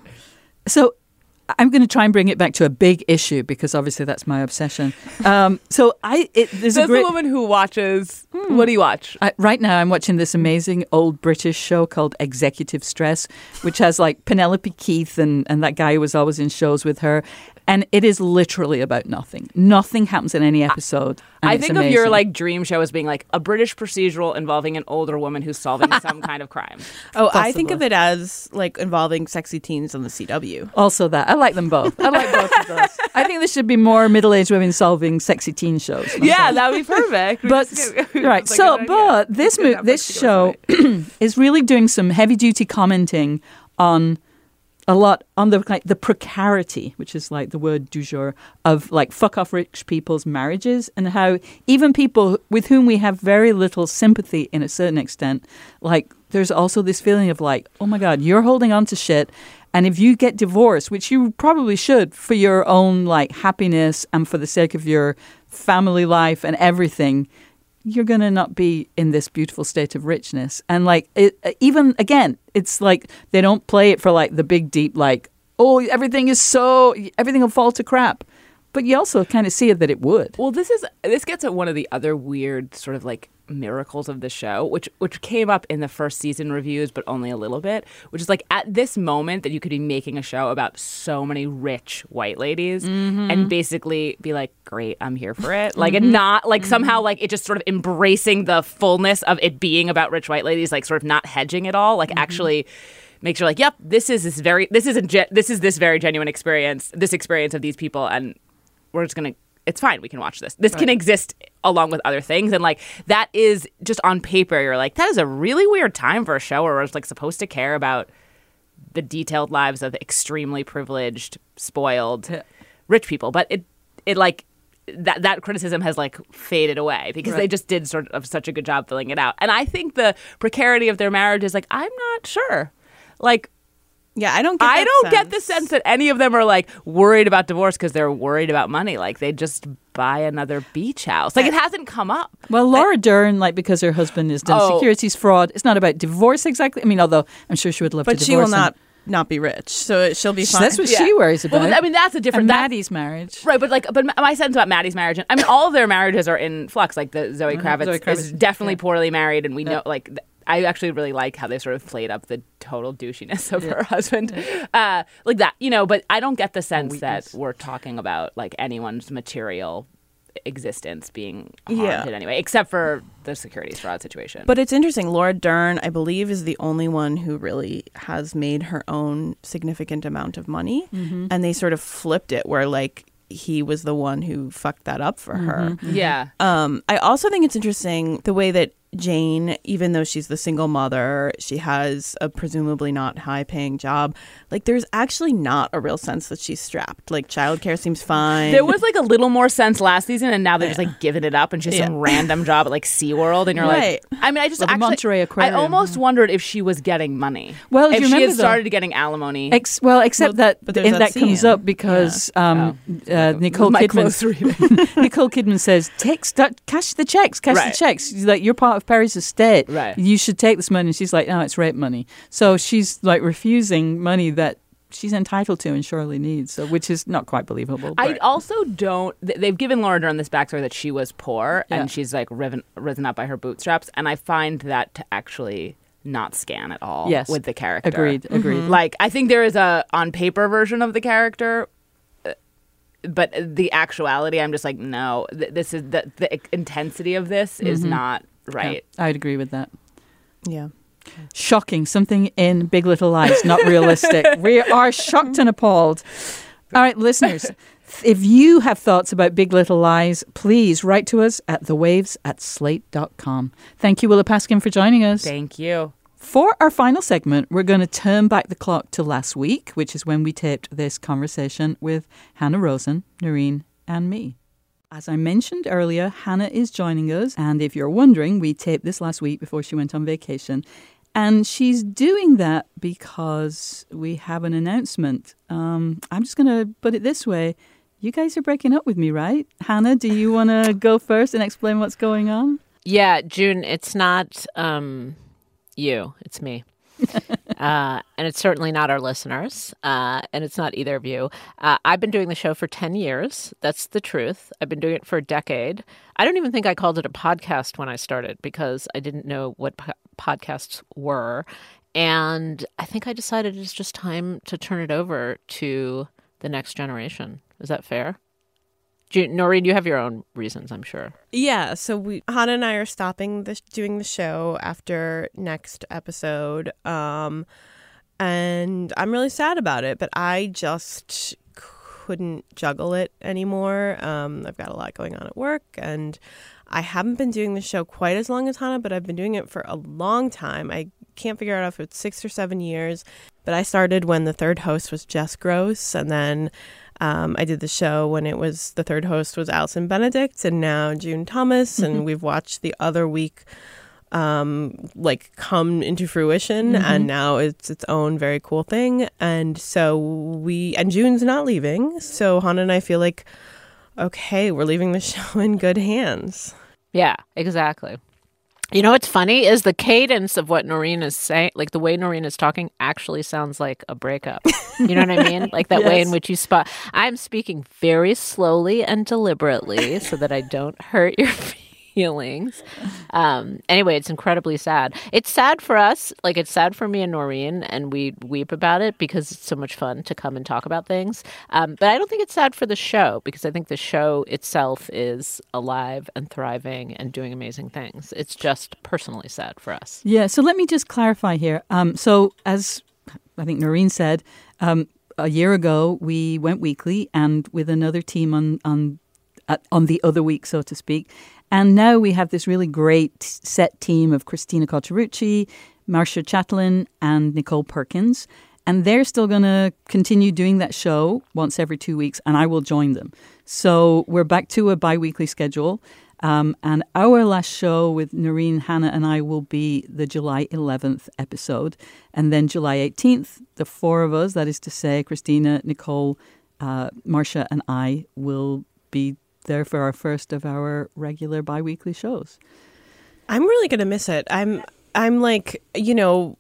So I'm going to try and bring it back to a big issue, because obviously that's my obsession. Um, so I it, there's a As great. a woman who watches, what do you watch? I, right now, I'm watching this amazing old British show called Executive Stress, which has like Penelope Keith and, and that guy who was always in shows with her. And it is literally about nothing. Nothing happens in any episode. I it's think amazing. of your like dream show as being like a British procedural involving an older woman who's solving some kind of crime. Oh, I think Possibly. of it as like involving sexy teens on the C W. Also that. I like them both. I like both of those. I think there should be more middle-aged women solving sexy teen shows. Yeah, that would be perfect. We But just- right, it's like so a good but idea. this Good mo- Netflix this to go show tonight. is really doing some heavy-duty commenting on a lot on the like the precarity, which is like the word du jour, of like fuck off rich people's marriages, and how even people with whom we have very little sympathy in a certain extent, like there's also this feeling of like, oh my God, you're holding on to shit. And if you get divorced, which you probably should for your own like happiness and for the sake of your family life and everything, you're going to not be in this beautiful state of richness. And like, it, even again, it's like they don't play it for like the big deep, like, oh, everything is so, everything will fall to crap. But you also kind of see it that it would. Well, this is this gets at one of the other weird sort of like miracles of the show, which which came up in the first season reviews, but only a little bit, which is like at this moment that you could be making a show about so many rich white ladies Mm-hmm. and basically be like, great, I'm here for it. Like, and not like Mm-hmm. somehow like it just sort of embracing the fullness of it being about rich white ladies, like sort of not hedging it all, like Mm-hmm. actually makes you like, yep, this is this very, this is a, ge- this is this very genuine experience, this experience of these people. And we're just going to, it's fine. We can watch this. This can exist along with other things. And like, that is just on paper. You're like, that is a really weird time for a show where we're like supposed to care about the detailed lives of extremely privileged, spoiled, rich people. But it, it like, that that criticism has like faded away because Right. they just did sort of such a good job filling it out. And I think the precarity of their marriage is like, I'm not sure. Like, Yeah, I don't get I that don't get the sense. sense that any of them are like worried about divorce because they're worried about money. Like they just buy another beach house. Like it hasn't come up. Well, Laura Dern, like because her husband has done Oh. securities fraud, it's not about divorce exactly. I mean, although I'm sure she would love But to she will divorce him. not not be rich, so it, she'll be fine. That's what Yeah. she worries about. Well, I mean, that's a different. and that- Maddie's marriage. Right, but like, but my sense about Maddie's marriage, I mean, all of their marriages are in flux. Like the Zoe Mhm, Kravitz, Zoe Kravitz, is definitely yeah. poorly married, and we Yeah. know, like, th- I actually really like how they sort of played up the total douchiness of her husband, uh, like that, you know. But I don't get the sense that weakness. we're talking about like anyone's material existence being harmed Yeah. in any way, except for the securities fraud situation. But it's interesting. Laura Dern, I believe, is the only one who really has made her own significant amount of money. Mm-hmm. And they sort of flipped it where, like, he was the one who fucked that up for her. yeah, Um, I also think it's interesting the way that Jane, even though she's the single mother, she has a presumably not high paying job. Like, there's actually not a real sense that she's strapped. Like, childcare seems fine. there was like a little more sense last season, and now they're just like giving it up, and she's some Yeah. random job at like SeaWorld, and you're Right. like, I mean, I just Well, the actually, Monterey Aquarium. I almost wondered if she was getting money. Well, if you she remember had though- started getting alimony. Ex- well, except Well, that but there's in- that that comes scene. up because um, uh, Nicole My Kidman. close reading. Nicole Kidman says, "Take start, cash the checks, cash Right. the checks. She's like, you're part of Perry's estate. Right. You should take this money." And she's like, "No, it's rape money." So she's like refusing money that she's entitled to and surely needs. So, which is not quite believable. I but- also don't. th- They've given Laura Dern this backstory that she was poor Yeah. and she's like riven, risen up by her bootstraps, and I find that to actually not scan at all Yes. with the character. agreed, agreed. Like I think there is a on paper version of the character, uh, but the actuality, I'm just like, no. Th- this is the the intensity of this is not right. Yeah, I'd agree with that. Yeah. Shocking. Something in Big Little Lies, not realistic. We are shocked and appalled. All right, listeners, if you have thoughts about Big Little Lies, please write to us at thewaves at slate dot com. Thank you, Willa Paskin, for joining us. Thank you. For our final segment, we're going to turn back the clock to last week, which is when we taped this conversation with Hannah Rosen, Noreen, and me. As I mentioned earlier, Hannah is joining us. And if you're wondering, we taped this last week before she went on vacation. And she's doing that because we have an announcement. Um, I'm just going to put it this way. You guys are breaking up with me, right? Hannah, do you want to go first and explain what's going on? Yeah, June, it's not um, you, it's me. uh, and it's certainly not our listeners, uh, and it's not either of you. Uh, I've been doing the show for ten years. That's the truth. I've been doing it for a decade. I don't even think I called it a podcast when I started because I didn't know what po- podcasts were. And I think I decided it's just time to turn it over to the next generation. Is that fair? Do you, Noreen, you have your own reasons, I'm sure. Yeah, so we Hannah and I are stopping the, doing the show after next episode, um, and I'm really sad about it, but I just couldn't juggle it anymore. Um, I've got a lot going on at work, and I haven't been doing the show quite as long as Hannah, but I've been doing it for a long time. I can't figure out if it's six or seven years, but I started when the third host was Jess Gross, and then Um, I did the show when it was the third host was Allison Benedict, and now June Thomas, mm-hmm. and we've watched the other week um, like come into fruition, mm-hmm. and now it's its own very cool thing. And so we and June's not leaving, so Hannah and I feel like okay, we're leaving the show in good hands. Yeah, exactly. You know what's funny is the cadence of what Noreen is saying, like the way Noreen is talking actually sounds like a breakup. You know what I mean? Like that yes. way in which you spot. I'm speaking very slowly and deliberately so that I don't hurt your feelings. Um, anyway, it's incredibly sad. It's sad for us. Like it's sad for me and Noreen, and we weep about it because it's so much fun to come and talk about things. Um, but I don't think it's sad for the show because I think the show itself is alive and thriving and doing amazing things. It's just personally sad for us. Yeah. So let me just clarify here. Um, so as I think Noreen said, um, a year ago we went weekly and with another team on on uh, on the other week, so to speak. And now we have this really great set team of Christina Cauterucci, Marcia Chatelain, and Nicole Perkins. And they're still going to continue doing that show once every two weeks, and I will join them. So we're back to a bi-weekly schedule. Um, and our last show with Noreen, Hannah, and I will be the July eleventh episode. And then July eighteenth, the four of us, that is to say, Christina, Nicole, uh, Marcia, and I will be there for our first of our regular bi-weekly shows. I'm really going to miss it. I'm I'm like, you know,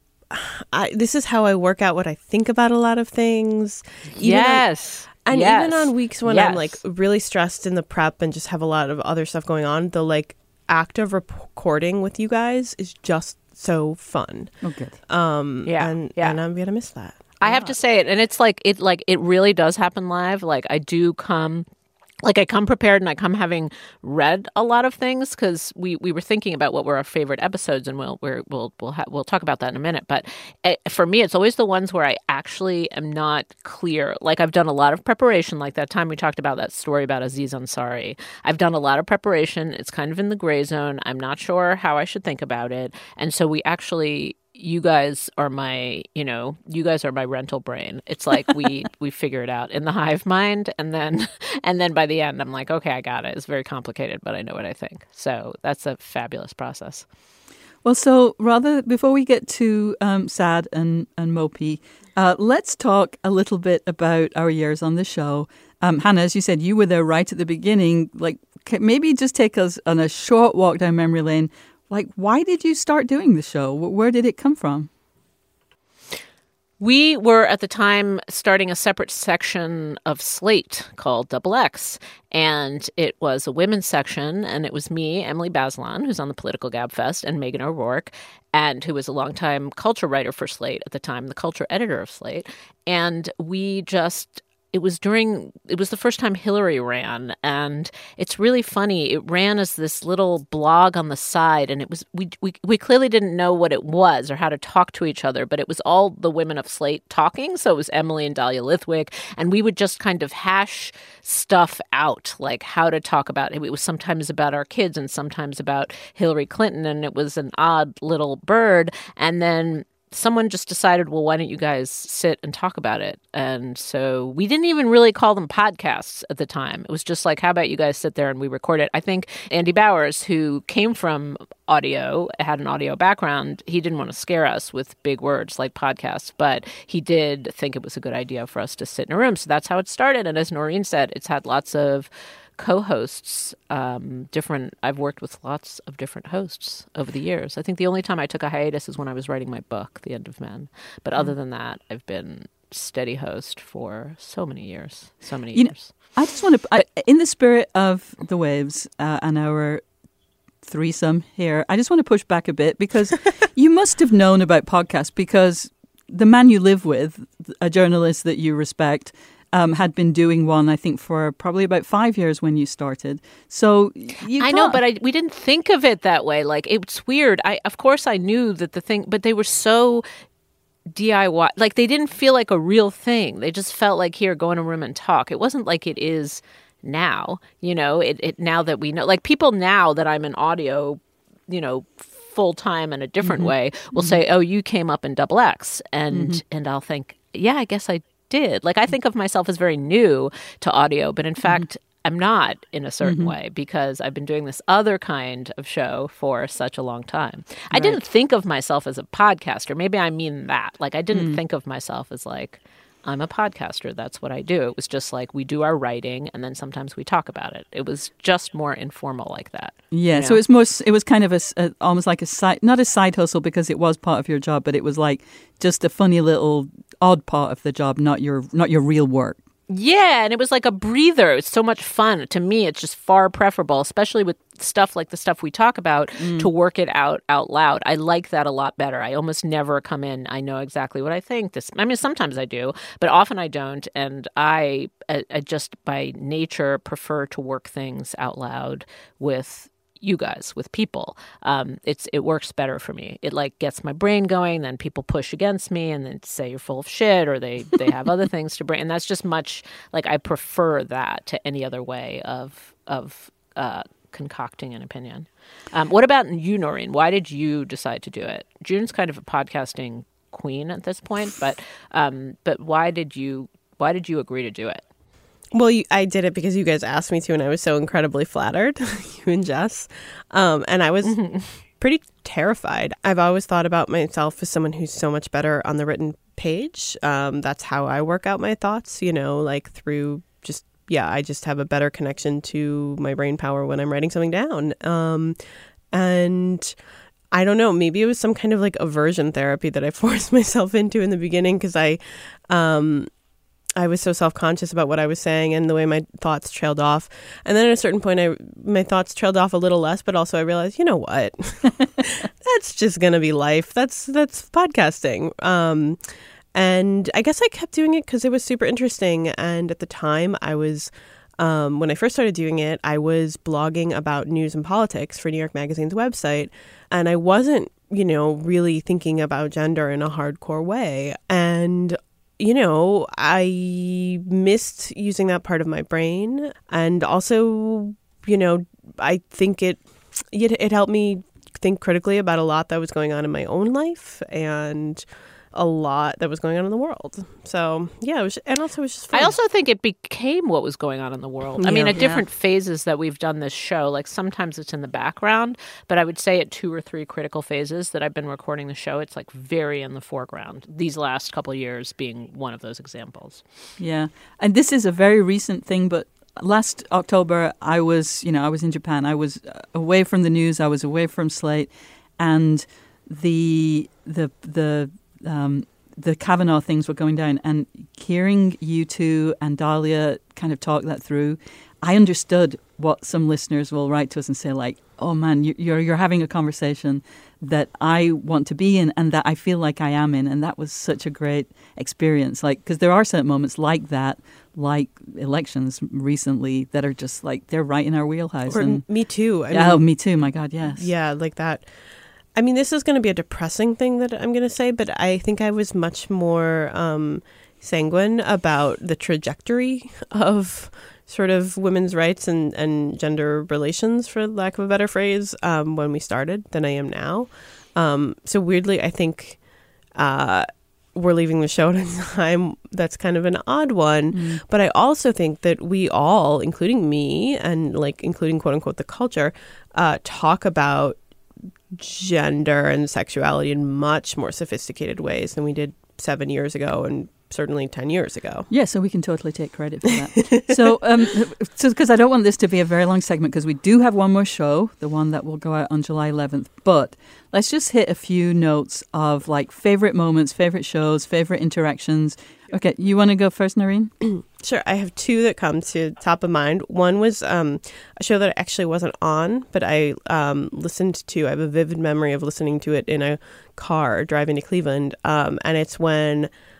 I, this is how I work out what I think about a lot of things. Even yes. On, and yes. even on weeks when yes. I'm like really stressed in the prep and just have a lot of other stuff going on, the like act of recording with you guys is just so fun. Oh, good. Um, yeah. And, yeah. and I'm going to miss that. I have to say it. And it's like, it like, it really does happen live. Like I do come... Like I come prepared and I come having read a lot of things because we, we were thinking about what were our favorite episodes, and we'll we're, we'll we'll ha- we'll talk about that in a minute. But it, for me, it's always the ones where I actually am not clear. Like I've done a lot of preparation. Like that time we talked about that story about Aziz Ansari. I've done a lot of preparation. It's kind of in the gray zone. I'm not sure how I should think about it, and so we actually. You guys are my, you know, you guys are my rental brain. It's like we we figure it out in the hive mind, and then and then by the end, I'm like, okay, I got it. It's very complicated, but I know what I think. So that's a fabulous process. Well, so rather before we get to um, sad and and mopey, uh, let's talk a little bit about our years on the show. Um, Hannah, as you said, you were there right at the beginning. Like, maybe just take us on a short walk down memory lane. Like, why did you start doing the show? Where did it come from? We were at the time starting a separate section of Slate called Double X, and it was a women's section, and it was me, Emily Bazelon, who's on the Political Gabfest, and Megan O'Rourke, and who was a longtime culture writer for Slate at the time, the culture editor of Slate, and we just... It was during, it was the first time Hillary ran, and it's really funny. It ran as this little blog on the side, and it was, we, we, we clearly didn't know what it was or how to talk to each other, but it was all the women of Slate talking. So it was Emily and Dahlia Lithwick, and we would just kind of hash stuff out, like how to talk about it. It was sometimes about our kids and sometimes about Hillary Clinton, and it was an odd little bird. And then someone just decided, well, why don't you guys sit and talk about it? And so we didn't even really call them podcasts at the time. It was just like, how about you guys sit there and we record it? I think Andy Bowers, who came from audio, had an audio background, he didn't want to scare us with big words like podcasts, but he did think it was a good idea for us to sit in a room. So that's how it started. And as Noreen said, it's had lots of co-hosts, um, different. I've worked with lots of different hosts over the years. I think the only time I took a hiatus is when I was writing my book, The End of Men. But other than that, I've been steady host for so many years, so many you years. Know, I just want to, I, in the spirit of the waves uh, and our threesome here, I just want to push back a bit because you must have known about podcasts because the man you live with, a journalist that you respect, um, had been doing one, I think, for probably about five years when you started. So you I know, but I, we didn't think of it that way. Like, it's weird. I, of course, I knew that the thing, but they were so D I Y. Like, they didn't feel like a real thing. They just felt like, here, go in a room and talk. It wasn't like it is now, you know, it, it now that we know, like people now that I'm in audio, you know, full time in a different mm-hmm. way will mm-hmm. say, oh, you came up in double X. And, mm-hmm. and I'll think, yeah, I guess I did. Like, I think of myself as very new to audio, but in mm-hmm. fact, I'm not in a certain mm-hmm. way because I've been doing this other kind of show for such a long time. Right. I didn't think of myself as a podcaster. Maybe I mean that. Like, I didn't mm. think of myself as like, I'm a podcaster. That's what I do. It was just like we do our writing and then sometimes we talk about it. It was just more informal like that. Yeah. You know? So it's most, it was kind of a, a almost like a side, not a side hustle because it was part of your job, but it was like just a funny little odd part of the job, not your not your real work. Yeah, and it was like a breather. It's so much fun. To me, it's just far preferable, especially with stuff like the stuff we talk about, mm. to work it out out loud. I like that a lot better. I almost never come in, I know exactly what I think. This, I mean, sometimes I do, but often I don't. And I, I, I just by nature prefer to work things out loud with you guys, with people. Um, it's it works better for me. It like gets my brain going. Then people push against me and then say you're full of shit, or they they have other things to bring. And that's just much like I prefer that to any other way of of uh, concocting an opinion. Um, what about you, Noreen? Why did you decide to do it? June's kind of a podcasting queen at this point, but um, but why did you why did you agree to do it? Well, you, I did it because you guys asked me to, and I was so incredibly flattered, you and Jess. Um, and I was pretty terrified. I've always thought about myself as someone who's so much better on the written page. Um, that's how I work out my thoughts, you know, like through just, yeah, I just have a better connection to my brain power when I'm writing something down. Um, and I don't know, maybe it was some kind of like aversion therapy that I forced myself into in the beginning because I... Um, I was so self-conscious about what I was saying and the way my thoughts trailed off. And then at a certain point, I my thoughts trailed off a little less, but also I realized, you know what? That's just going to be life. That's that's podcasting. Um, and I guess I kept doing it because it was super interesting. And at the time, I was, um, when I first started doing it, I was blogging about news and politics for New York Magazine's website. And I wasn't, you know, really thinking about gender in a hardcore way. And you know, I missed using that part of my brain. And also, you know, I think it, it it helped me think critically about a lot that was going on in my own life and a lot that was going on in the world. So, yeah, it was, and also it was just fun. I also think it became what was going on in the world. I Yeah. mean, at different Yeah. phases that we've done this show, like sometimes it's in the background, but I would say at two or three critical phases that I've been recording the show, it's like very in the foreground. These last couple of years being one of those examples. Yeah. And this is a very recent thing, but last October, I was, you know, I was in Japan. I was away from the news. I was away from Slate. And the, the, the, um, the Kavanaugh things were going down. And hearing you two and Dahlia kind of talk that through, I understood what some listeners will write to us and say, like, oh, man, you're you're having a conversation that I want to be in and that I feel like I am in. And that was such a great experience. Like, because there are certain moments like that, like elections recently, that are just like, they're right in our wheelhouse. Or and, me too. I oh, mean, me too. My God, yes. Yeah, like that. I mean, this is going to be a depressing thing that I'm going to say, but I think I was much more um, sanguine about the trajectory of sort of women's rights and, and gender relations, for lack of a better phrase, um, when we started than I am now. Um, so weirdly, I think uh, we're leaving the show at a time that's kind of an odd one. Mm. But I also think that we all, including me and like including quote unquote the culture, uh, talk about gender and sexuality in much more sophisticated ways than we did seven years ago and certainly ten years ago. Yeah, so we can totally take credit for that. so, um, so because I don't want this to be a very long segment, because we do have one more show, the one that will go out on July eleventh. But let's just hit a few notes of like favorite moments, favorite shows, favorite interactions. Okay, you want to go first, Noreen? Sure. I have two that come to top of mind. One was um, a show that actually wasn't on, but I um, listened to. I have a vivid memory of listening to it in a car driving to Cleveland. Um, and it's when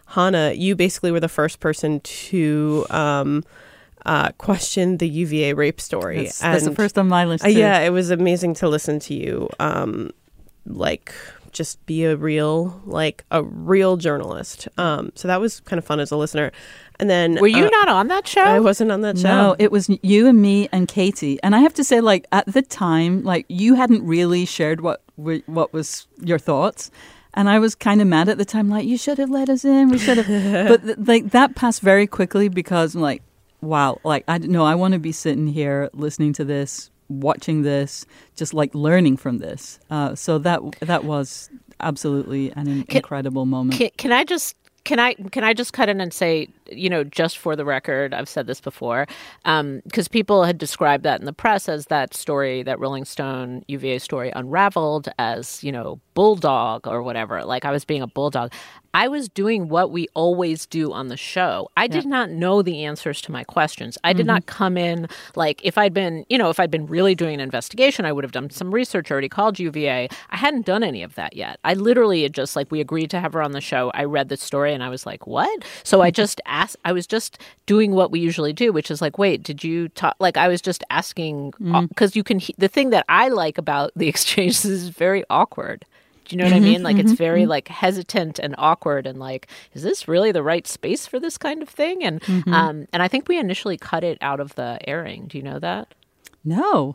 Hannah, you basically were the first person to um, uh, question the U V A rape story. That's, that's the first on my list, too. Uh, yeah, it was amazing to listen to you, um, like, just be a real, like, a real journalist. Um, so that was kind of fun as a listener. And then Were you uh, not on that show? I wasn't on that show. No, it was you and me and Katie. And I have to say, like, at the time, like, you hadn't really shared what were- what was your thoughts. And I was kind of mad at the time, like, you should have let us in. We should have. But, th- like, that passed very quickly because, I'm like, wow, like, I no, I want to be sitting here listening to this, watching this, just, like, learning from this. Uh, so that that was absolutely an in- Can- incredible moment. Can, can I just can I can I just cut in and say, you know, just for the record, I've said this before, because um, people had described that in the press as that story, that Rolling Stone U V A story unraveled as, you know, bulldog or whatever. Like I was being a bulldog. I was doing what we always do on the show. I did yeah. not know the answers to my questions. I did mm-hmm. not come in like if I'd been, you know, if I'd been really doing an investigation, I would have done some research, already called U V A. I hadn't done any of that yet. I literally had just like, we agreed to have her on the show. I read the story and I was like, what? So I just asked, I was just doing what we usually do, which is like, wait, did you talk? Like I was just asking because mm. you can, the thing that I like about the exchange is it's very awkward. Do you know what mm-hmm, I mean? Like mm-hmm, it's very mm-hmm. like hesitant and awkward and like, is this really the right space for this kind of thing? And mm-hmm. um, and I think we initially cut it out of the airing. Do you know that? No.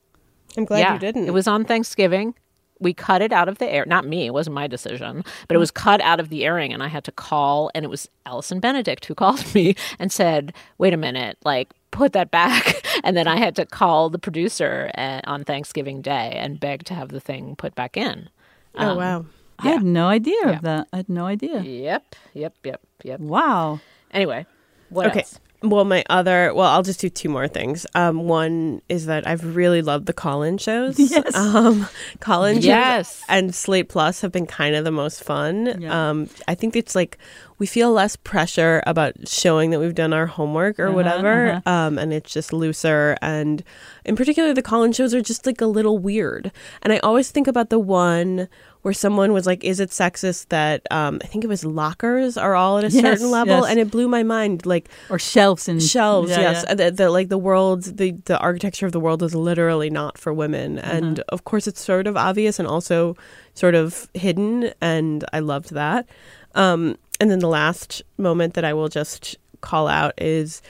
I'm glad yeah, you didn't. It was on Thanksgiving. We cut it out of the air. Not me. It wasn't my decision. But it was cut out of the airing and I had to call. And it was Alison Benedict who called me and said, wait a minute, like put that back. And then I had to call the producer uh, on Thanksgiving Day and beg to have the thing put back in. Oh, um, wow. I yeah. had no idea yeah. of that. I had no idea. Yep, yep, yep, yep. Wow. Anyway, what okay. else? Well, my other, well, I'll just do two more things. Um, one is that I've really loved the call-in shows. Yes. Um, call-in yes. shows and Slate Plus have been kind of the most fun. Yeah. Um, I think it's like we feel less pressure about showing that we've done our homework or uh-huh, whatever. uh-huh. Um, and it's just looser. And in particular, the call-in shows are just like a little weird. And I always think about the one where someone was like, is it sexist that um, I think it was lockers are all at a yes, certain level? yes. And it blew my mind. Like, or shelves and shelves, yeah, yes. yeah. And the, the, like the world, the, the architecture of the world is literally not for women. Uh-huh. And of course, it's sort of obvious and also sort of hidden. And I loved that. Um, and then the last moment that I will just call out is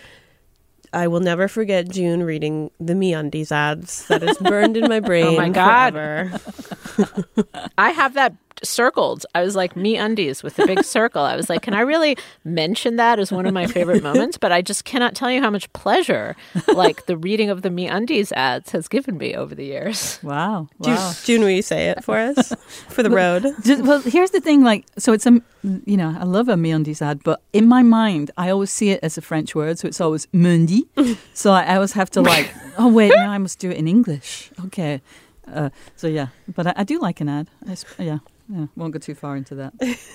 I will never forget June reading the MeUndies ads. That is burned in my brain. Oh my God. Forever. I have that circled. I was like, MeUndies with the big circle. I was like, can I really mention that as one of my favorite moments? But I just cannot tell you how much pleasure like the reading of the MeUndies ads has given me over the years. Wow. June, wow. June, will you say it for us? For the road? Just, well, here's the thing. Like, so it's a, you know, I love a MeUndies ad, but in my mind, I always see it as a French word. So it's always Mundi. So I, I always have to like, oh, wait, now I must do it in English. Okay. Uh, so yeah, but I, I do like an ad. I, sp- yeah. Yeah, won't go too far into that.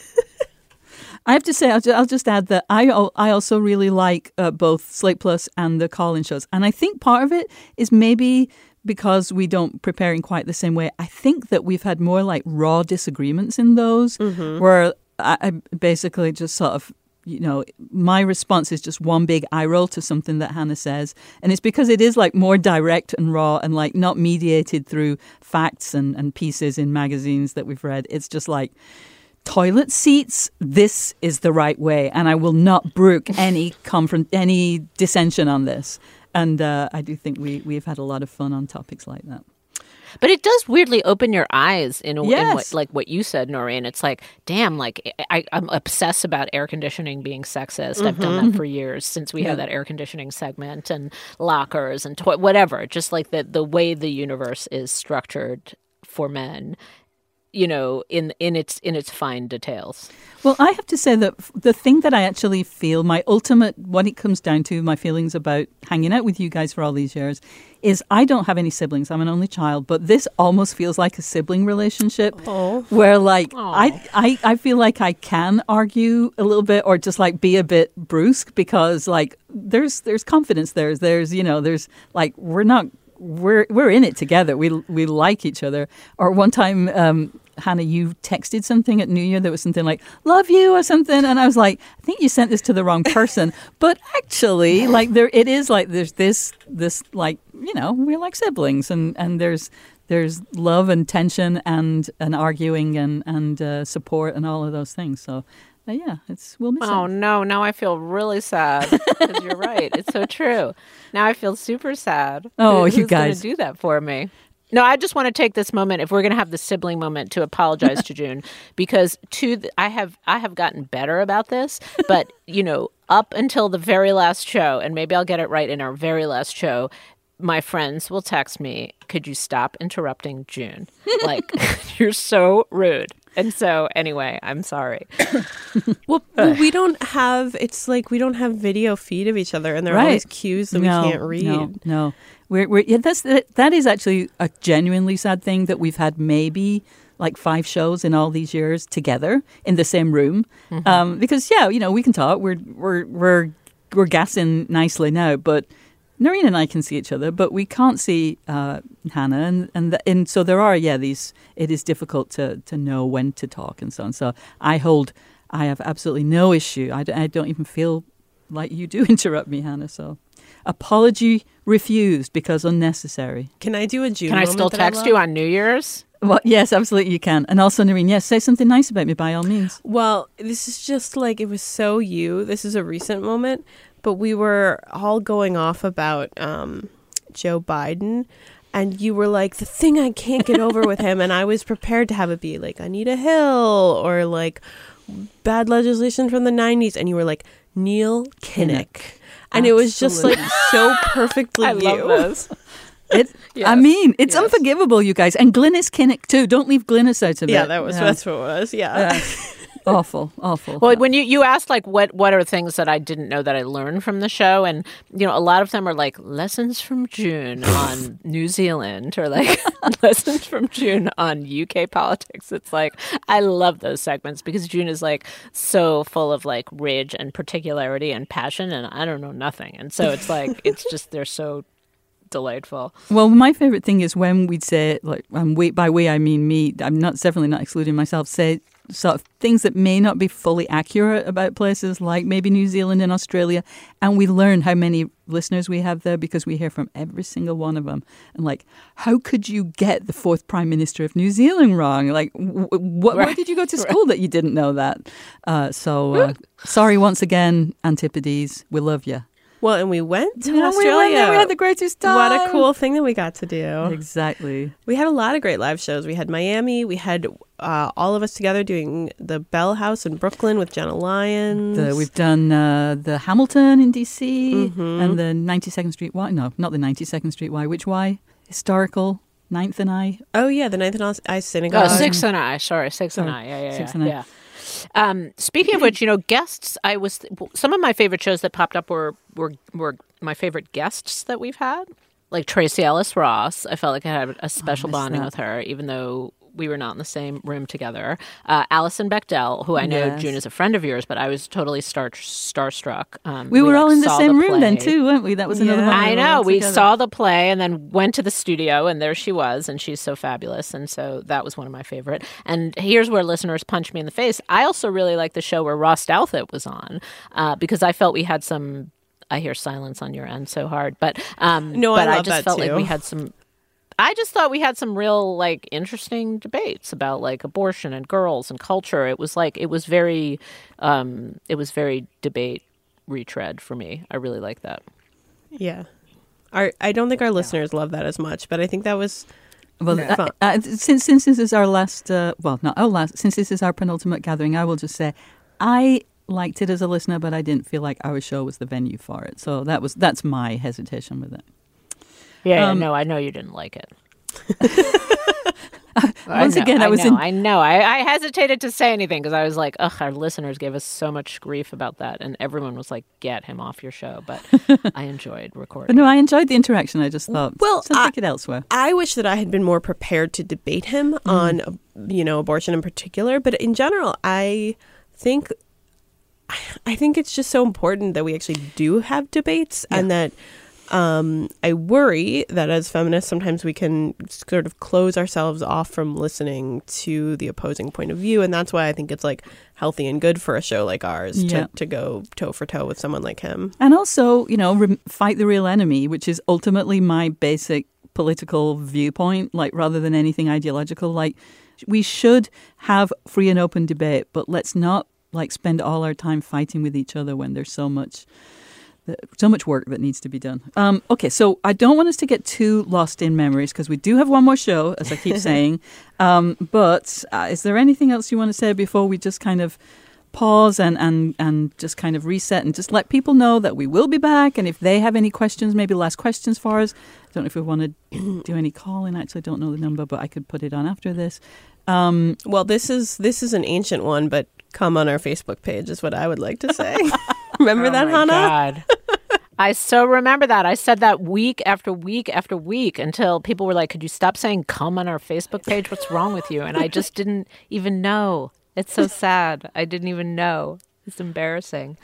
I have to say, I'll, ju- I'll just add that I o- I also really like uh, both Slate Plus and the call-in shows. And I think part of it is maybe because we don't prepare in quite the same way. I think that we've had more like raw disagreements in those mm-hmm. where I, I basically just sort of, you know, my response is just one big eye roll to something that Hannah says. And it's because it is like more direct and raw and like not mediated through facts and, and pieces in magazines that we've read. It's just like toilet seats. This is the right way. And I will not brook any confront, any dissension on this. And uh, I do think we, we've had a lot of fun on topics like that. But it does weirdly open your eyes in, a, yes. in what, like what you said, Noreen. It's like, damn, like I, I'm obsessed about air conditioning being sexist. Mm-hmm. I've done that for years since we yeah. had that air conditioning segment and lockers and to- whatever. Just like the the way the universe is structured for men, you know, in in its in its fine details. Well, I have to say that the thing that I actually feel, my ultimate, what it comes down to, my feelings about hanging out with you guys for all these years, is I don't have any siblings. I'm an only child, but this almost feels like a sibling relationship Aww. where like Aww. I, I, I feel like I can argue a little bit or just like be a bit brusque because like there's there's confidence there. There's, you know, there's like we're not we're we're in it together. We we like each other. Or one time um Hannah, you texted something at New Year that was something like "love you" or something, and I was like, I think you sent this to the wrong person. But actually, like there, it is like there's this this like you know we're like siblings, and and there's. There's love and tension and, and arguing and and uh, support and all of those things. So, uh, yeah, it's we'll miss Oh, it. no. Now I feel really sad because you're right. It's so true. Now I feel super sad. Oh, Who- you who's guys. going to do that for me? No, I just want to take this moment, if we're going to have the sibling moment, to apologize to June, because to the, I have I have gotten better about this, but, you know, up until the very last show, and maybe I'll get it right in our very last show, my friends will text me, could you stop interrupting June? Like, you're so rude. And so, anyway, I'm sorry. Well, well, we don't have, it's like we don't have video feed of each other, and there are Right. always cues that no, we can't read. No, no. We're, we're, yeah, that's, that, that is actually a genuinely sad thing that we've had maybe like five shows in all these years together in the same room. Mm-hmm. Um, because, yeah, you know, we can talk. We're, we're, we're, we're gassing nicely now, but Noreen and I can see each other, but we can't see uh, Hannah, and and, the, and so there are yeah these. It is difficult to to know when to talk and so on. So I hold, I have absolutely no issue. I, d- I don't even feel like you do interrupt me, Hannah. So apology refused because unnecessary. Can I do a June Can I moment still that text love? you on New Year's? Well, yes, absolutely you can. And also, Noreen, yes, say something nice about me by all means. Well, this is just like, it was so you. This is a recent moment, but we were all going off about um, Joe Biden, and you were like, the thing I can't get over with him, and I was prepared to have it be like Anita Hill or like bad legislation from the nineties, and you were like, Neil Kinnock. Kinnock. And it was just like so perfectly I you. love those. It, Yes, I mean, it's yes. unforgivable, you guys. And Glynis Kinnock, too. Don't leave Glynis out of it. Yeah, that was Yeah. that's what it was. Yeah. Yeah. Awful, awful. Well, when you, you asked, like, what, what are things that I didn't know that I learned from the show? And, you know, a lot of them are, like, lessons from June on New Zealand or, like, lessons from June on U K politics. It's like, I love those segments because June is, like, so full of, like, rage and particularity and passion, and I don't know nothing. And so it's, like, it's just, they're so delightful. Well, my favorite thing is when we'd say, like, and we, by we I mean me, I'm not definitely not excluding myself, say sort of things that may not be fully accurate about places like maybe New Zealand and Australia, and we learn how many listeners we have there because we hear from every single one of them. And like, how could you get the fourth Prime Minister of New Zealand wrong? Like, w- what, Right. where did you go to school right. that you didn't know that? Uh, so, uh, sorry once again, Antipodes, we love you. Well, and we went to Yeah, Australia. We, went there, we had the greatest time. What a cool thing that we got to do. Exactly. We had a lot of great live shows. We had Miami. We had uh, all of us together doing the Bell House in Brooklyn with Jenna Lyons. The, we've done uh, the Hamilton in D C Mhm. and the ninety-second Street Y. No, not the ninety-second Street Y. Which Y? Historical, Ninth and I. Oh, yeah, the Ninth and I Synagogue. Oh, Six and I. Sorry, Six and Oh, I. Yeah, yeah, Six yeah. and I. yeah. Um, speaking of which, you know, guests. I was some of my favorite shows that popped up were were were my favorite guests that we've had, like Tracy Ellis Ross. I felt like I had a special miss bonding that. with her, even though we were not in the same room together. Uh, Alison Bechdel, who I know Yes. June is a friend of yours, but I was totally star starstruck. Um, We, were like, all in the saw same room then play. too, weren't we? That was another Yeah. one. I we were know. all We together. saw the play and then went to the studio, and there she was, and she's so fabulous. And so that was one of my favorite. And here's where listeners punch me in the face. I also really like the show where Ross Douthat was on uh, because I felt we had some. I hear silence on your end so hard, but um, No, I but I, love just that felt like too. we had some. I just thought we had some real like interesting debates about like abortion and girls and culture. It was like it was very, um, it was very debate retread for me. I really like that. Yeah. Our, I don't think our listeners love that as much, but I think that was Well, Yeah. uh, uh, since since this is our last, uh, well, not our last, since this is our penultimate gathering, I will just say, I liked it as a listener, but I didn't feel like our show was the venue for it. So that was that's my hesitation with it. Yeah, yeah, Um, no, I know you didn't like it. Once know, again, I was know, in. I know. I, I hesitated to say anything because I was like, ugh, our listeners gave us so much grief about that. And everyone was like, get him off your show. But I enjoyed But recording. no, I enjoyed the interaction. I just thought, Well, let's I- take it elsewhere. I wish that I had been more prepared to debate him Mm. on, uh, you know, abortion in particular. But in general, I think, I think it's just so important that we actually do have debates and that Um, I worry that as feminists, sometimes we can sort of close ourselves off from listening to the opposing point of view. And that's why I think it's like healthy and good for a show like ours Yeah. to, to go toe for toe with someone like him. And also, you know, re- fight the real enemy, which is ultimately my basic political viewpoint, like rather than anything ideological. Like, we should have free and open debate, but let's not like spend all our time fighting with each other when there's so much so much work that needs to be done. Um, okay, so I don't want us to get too lost in memories because we do have one more show, as I keep saying. Um, but uh, is there anything else you want to say before we just kind of pause and, and, and just kind of reset and just let people know that we will be back? And if they have any questions, maybe last questions for us. I don't know if we want to do any calling. Actually, I don't know the number, but I could put it on after this. Um, Well, this is this is an ancient one, but come on our Facebook page is what I would like to say. Remember Oh that, my Hannah? God. I so remember that. I said that week after week after week until people were like, could you stop saying come on our Facebook page? What's wrong with you? And I just didn't even know. It's so sad. I didn't even know. It's embarrassing.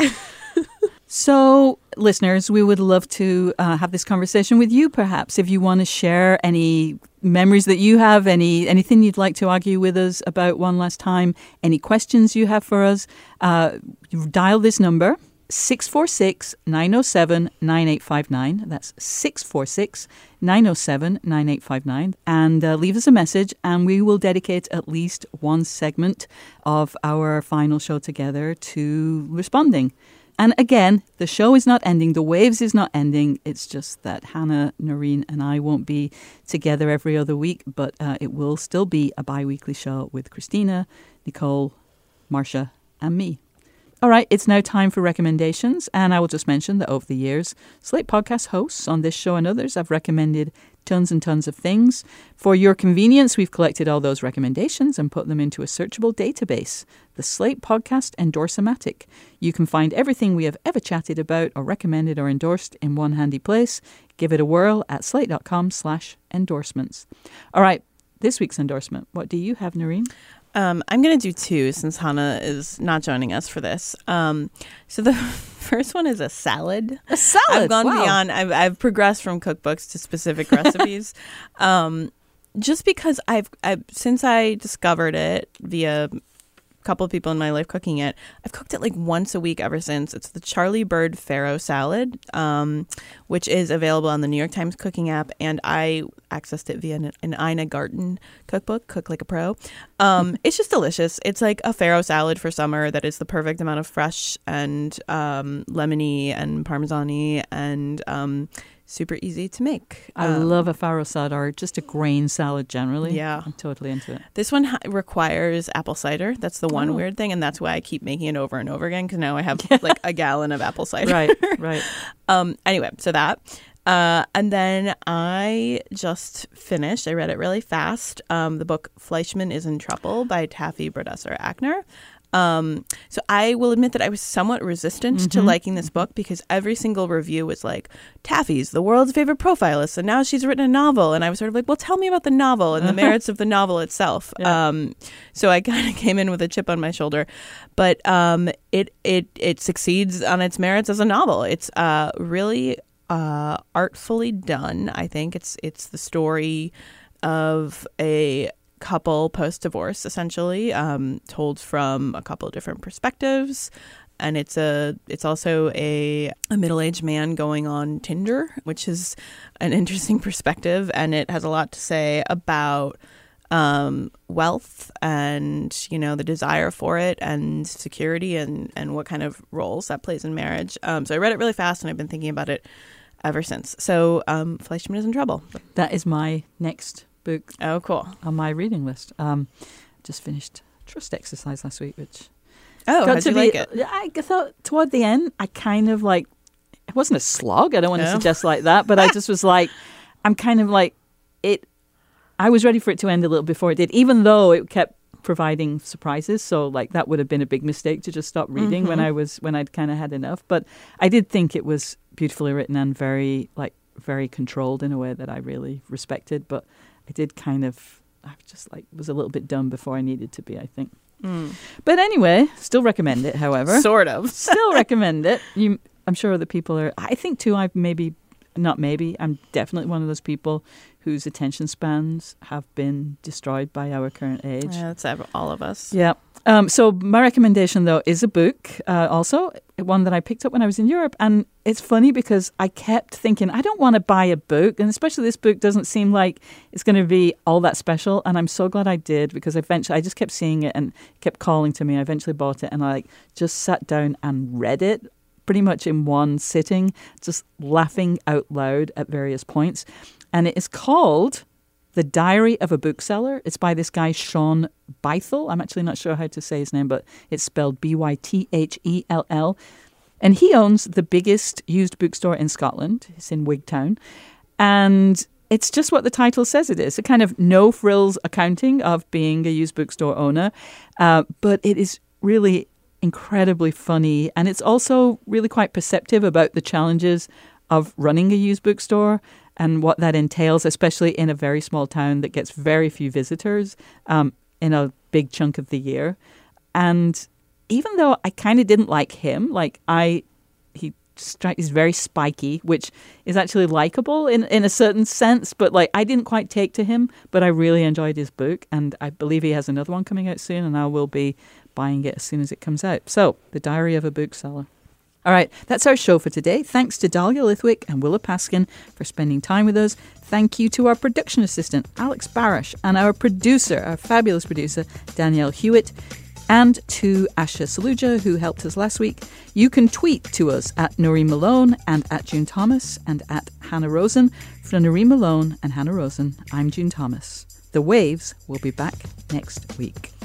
So, listeners, we would love to uh, have this conversation with you, perhaps. If you want to share any memories that you have, any anything you'd like to argue with us about one last time, any questions you have for us, uh, dial this number, six four six, nine oh seven, nine eight five nine. That's six four six, nine oh seven, nine eight five nine. And uh, leave us a message, and we will dedicate at least one segment of our final show together to responding. And again, the show is not ending. The Waves is not ending. It's just that Hannah, Noreen, and I won't be together every other week, but uh, it will still be a bi-weekly show with Christina, Nicole, Marcia, and me. All right, it's now time for recommendations, and I will just mention that over the years, Slate Podcast hosts on this show and others have recommended tons and tons of things. For your convenience, we've collected all those recommendations and put them into a searchable database, the Slate Podcast Endorsomatic. You can find everything we have ever chatted about or recommended or endorsed in one handy place. Give it a whirl at slate.com slash endorsements. All right, this week's endorsement. What do you have, Noreen? Um, I'm going to do two since Hannah is not joining us for this. Um, so the first one is a salad. A salad? I've gone Wow. beyond. I've, I've progressed from cookbooks to specific recipes. Um, just because I've, I've since I discovered it via a couple of people in my life cooking it, I've cooked it like once a week ever since. It's the Charlie Bird Farro salad, um, which is available on the New York Times cooking app, and I accessed it via an, an Ina Garten cookbook, Cook Like a Pro. Um, it's just delicious. It's like a farro salad for summer that is the perfect amount of fresh and um, lemony and parmesan-y and um, super easy to make. I Um, love a farro salad or just a grain salad generally. Yeah. I'm totally into it. This one ha- requires apple cider. That's the one Oh. weird thing, and that's why I keep making it over and over again because now I have like a gallon of apple cider. Right, right. Um. Anyway, so that. Uh, and then I just finished, I read it really fast, um, the book Fleischman is in Trouble by Taffy Brodesser-Akner. Um, so I will admit that I was somewhat resistant Mm-hmm. to liking this book because every single review was like, Taffy's the world's favorite profilist, and now she's written a novel. And I was sort of like, well, tell me about the novel and the merits of the novel itself. Yeah. Um, so I kind of came in with a chip on my shoulder, but um, it it it succeeds on its merits as a novel. It's uh, really uh, artfully done. I think it's it's the story of a couple post-divorce, essentially, um, told from a couple of different perspectives. And it's a it's also a, a middle-aged man going on Tinder, which is an interesting perspective. And it has a lot to say about um, wealth and, you know, the desire for it and security and, and what kind of roles that plays in marriage. Um, so I read it really fast and I've been thinking about it ever since. So um, Fleischman is in Trouble. That is my next book Oh, cool. on my reading list. Um, just finished trust exercise last week, which Oh, got how'd to you be. like it? I thought toward the end, I kind of like it wasn't a slog. I don't want to No. suggest like that, but I just was like, I'm kind of like it. I was ready for it to end a little before it did, even though it kept providing surprises. So like that would have been a big mistake to just stop reading when Mhm. I was when I'd kind of had enough. But I did think it was beautifully written and very like very controlled in a way that I really respected. But I did kind of, I just like was a little bit dumb before I needed to be, I think. Mm. But anyway, still recommend it. However, Sort of. still recommend it. You, I'm sure other people are. I think too. I've maybe not maybe, I'm definitely one of those people whose attention spans have been destroyed by our current age. Yeah, that's ev- all of us. Yeah. Um, so my recommendation, though, is a book, uh, also one that I picked up when I was in Europe. And it's funny because I kept thinking, I don't want to buy a book. And especially this book doesn't seem like it's going to be all that special. And I'm so glad I did, because eventually I just kept seeing it and it kept calling to me. I eventually bought it and I like just sat down and read it pretty much in one sitting, just laughing out loud at various points. And it is called The Diary of a Bookseller. It's by this guy, Sean Bythell. I'm actually not sure how to say his name, but it's spelled B Y T H E L L. And he owns the biggest used bookstore in Scotland. It's in Wigtown. And it's just what the title says it is, a kind of no-frills accounting of being a used bookstore owner. Uh, but it is really incredibly funny. And it's also really quite perceptive about the challenges of running a used bookstore and what that entails, especially in a very small town that gets very few visitors um, in a big chunk of the year. And even though I kind of didn't like him, like I, he stri- he's very spiky, which is actually likable in, in a certain sense, but like I didn't quite take to him, but I really enjoyed his book. And I believe he has another one coming out soon, and I will be buying it as soon as it comes out. So, The Diary of a Bookseller. All right, that's our show for today. Thanks to Dahlia Lithwick and Willa Paskin for spending time with us. Thank you to our production assistant, Alex Barash, and our producer, our fabulous producer, Danielle Hewitt, and to Asha Saluja, who helped us last week. You can tweet to us at Noreen Malone and at June Thomas and at Hannah Rosen. For Noreen Malone and Hannah Rosen, I'm June Thomas. The Waves will be back next week.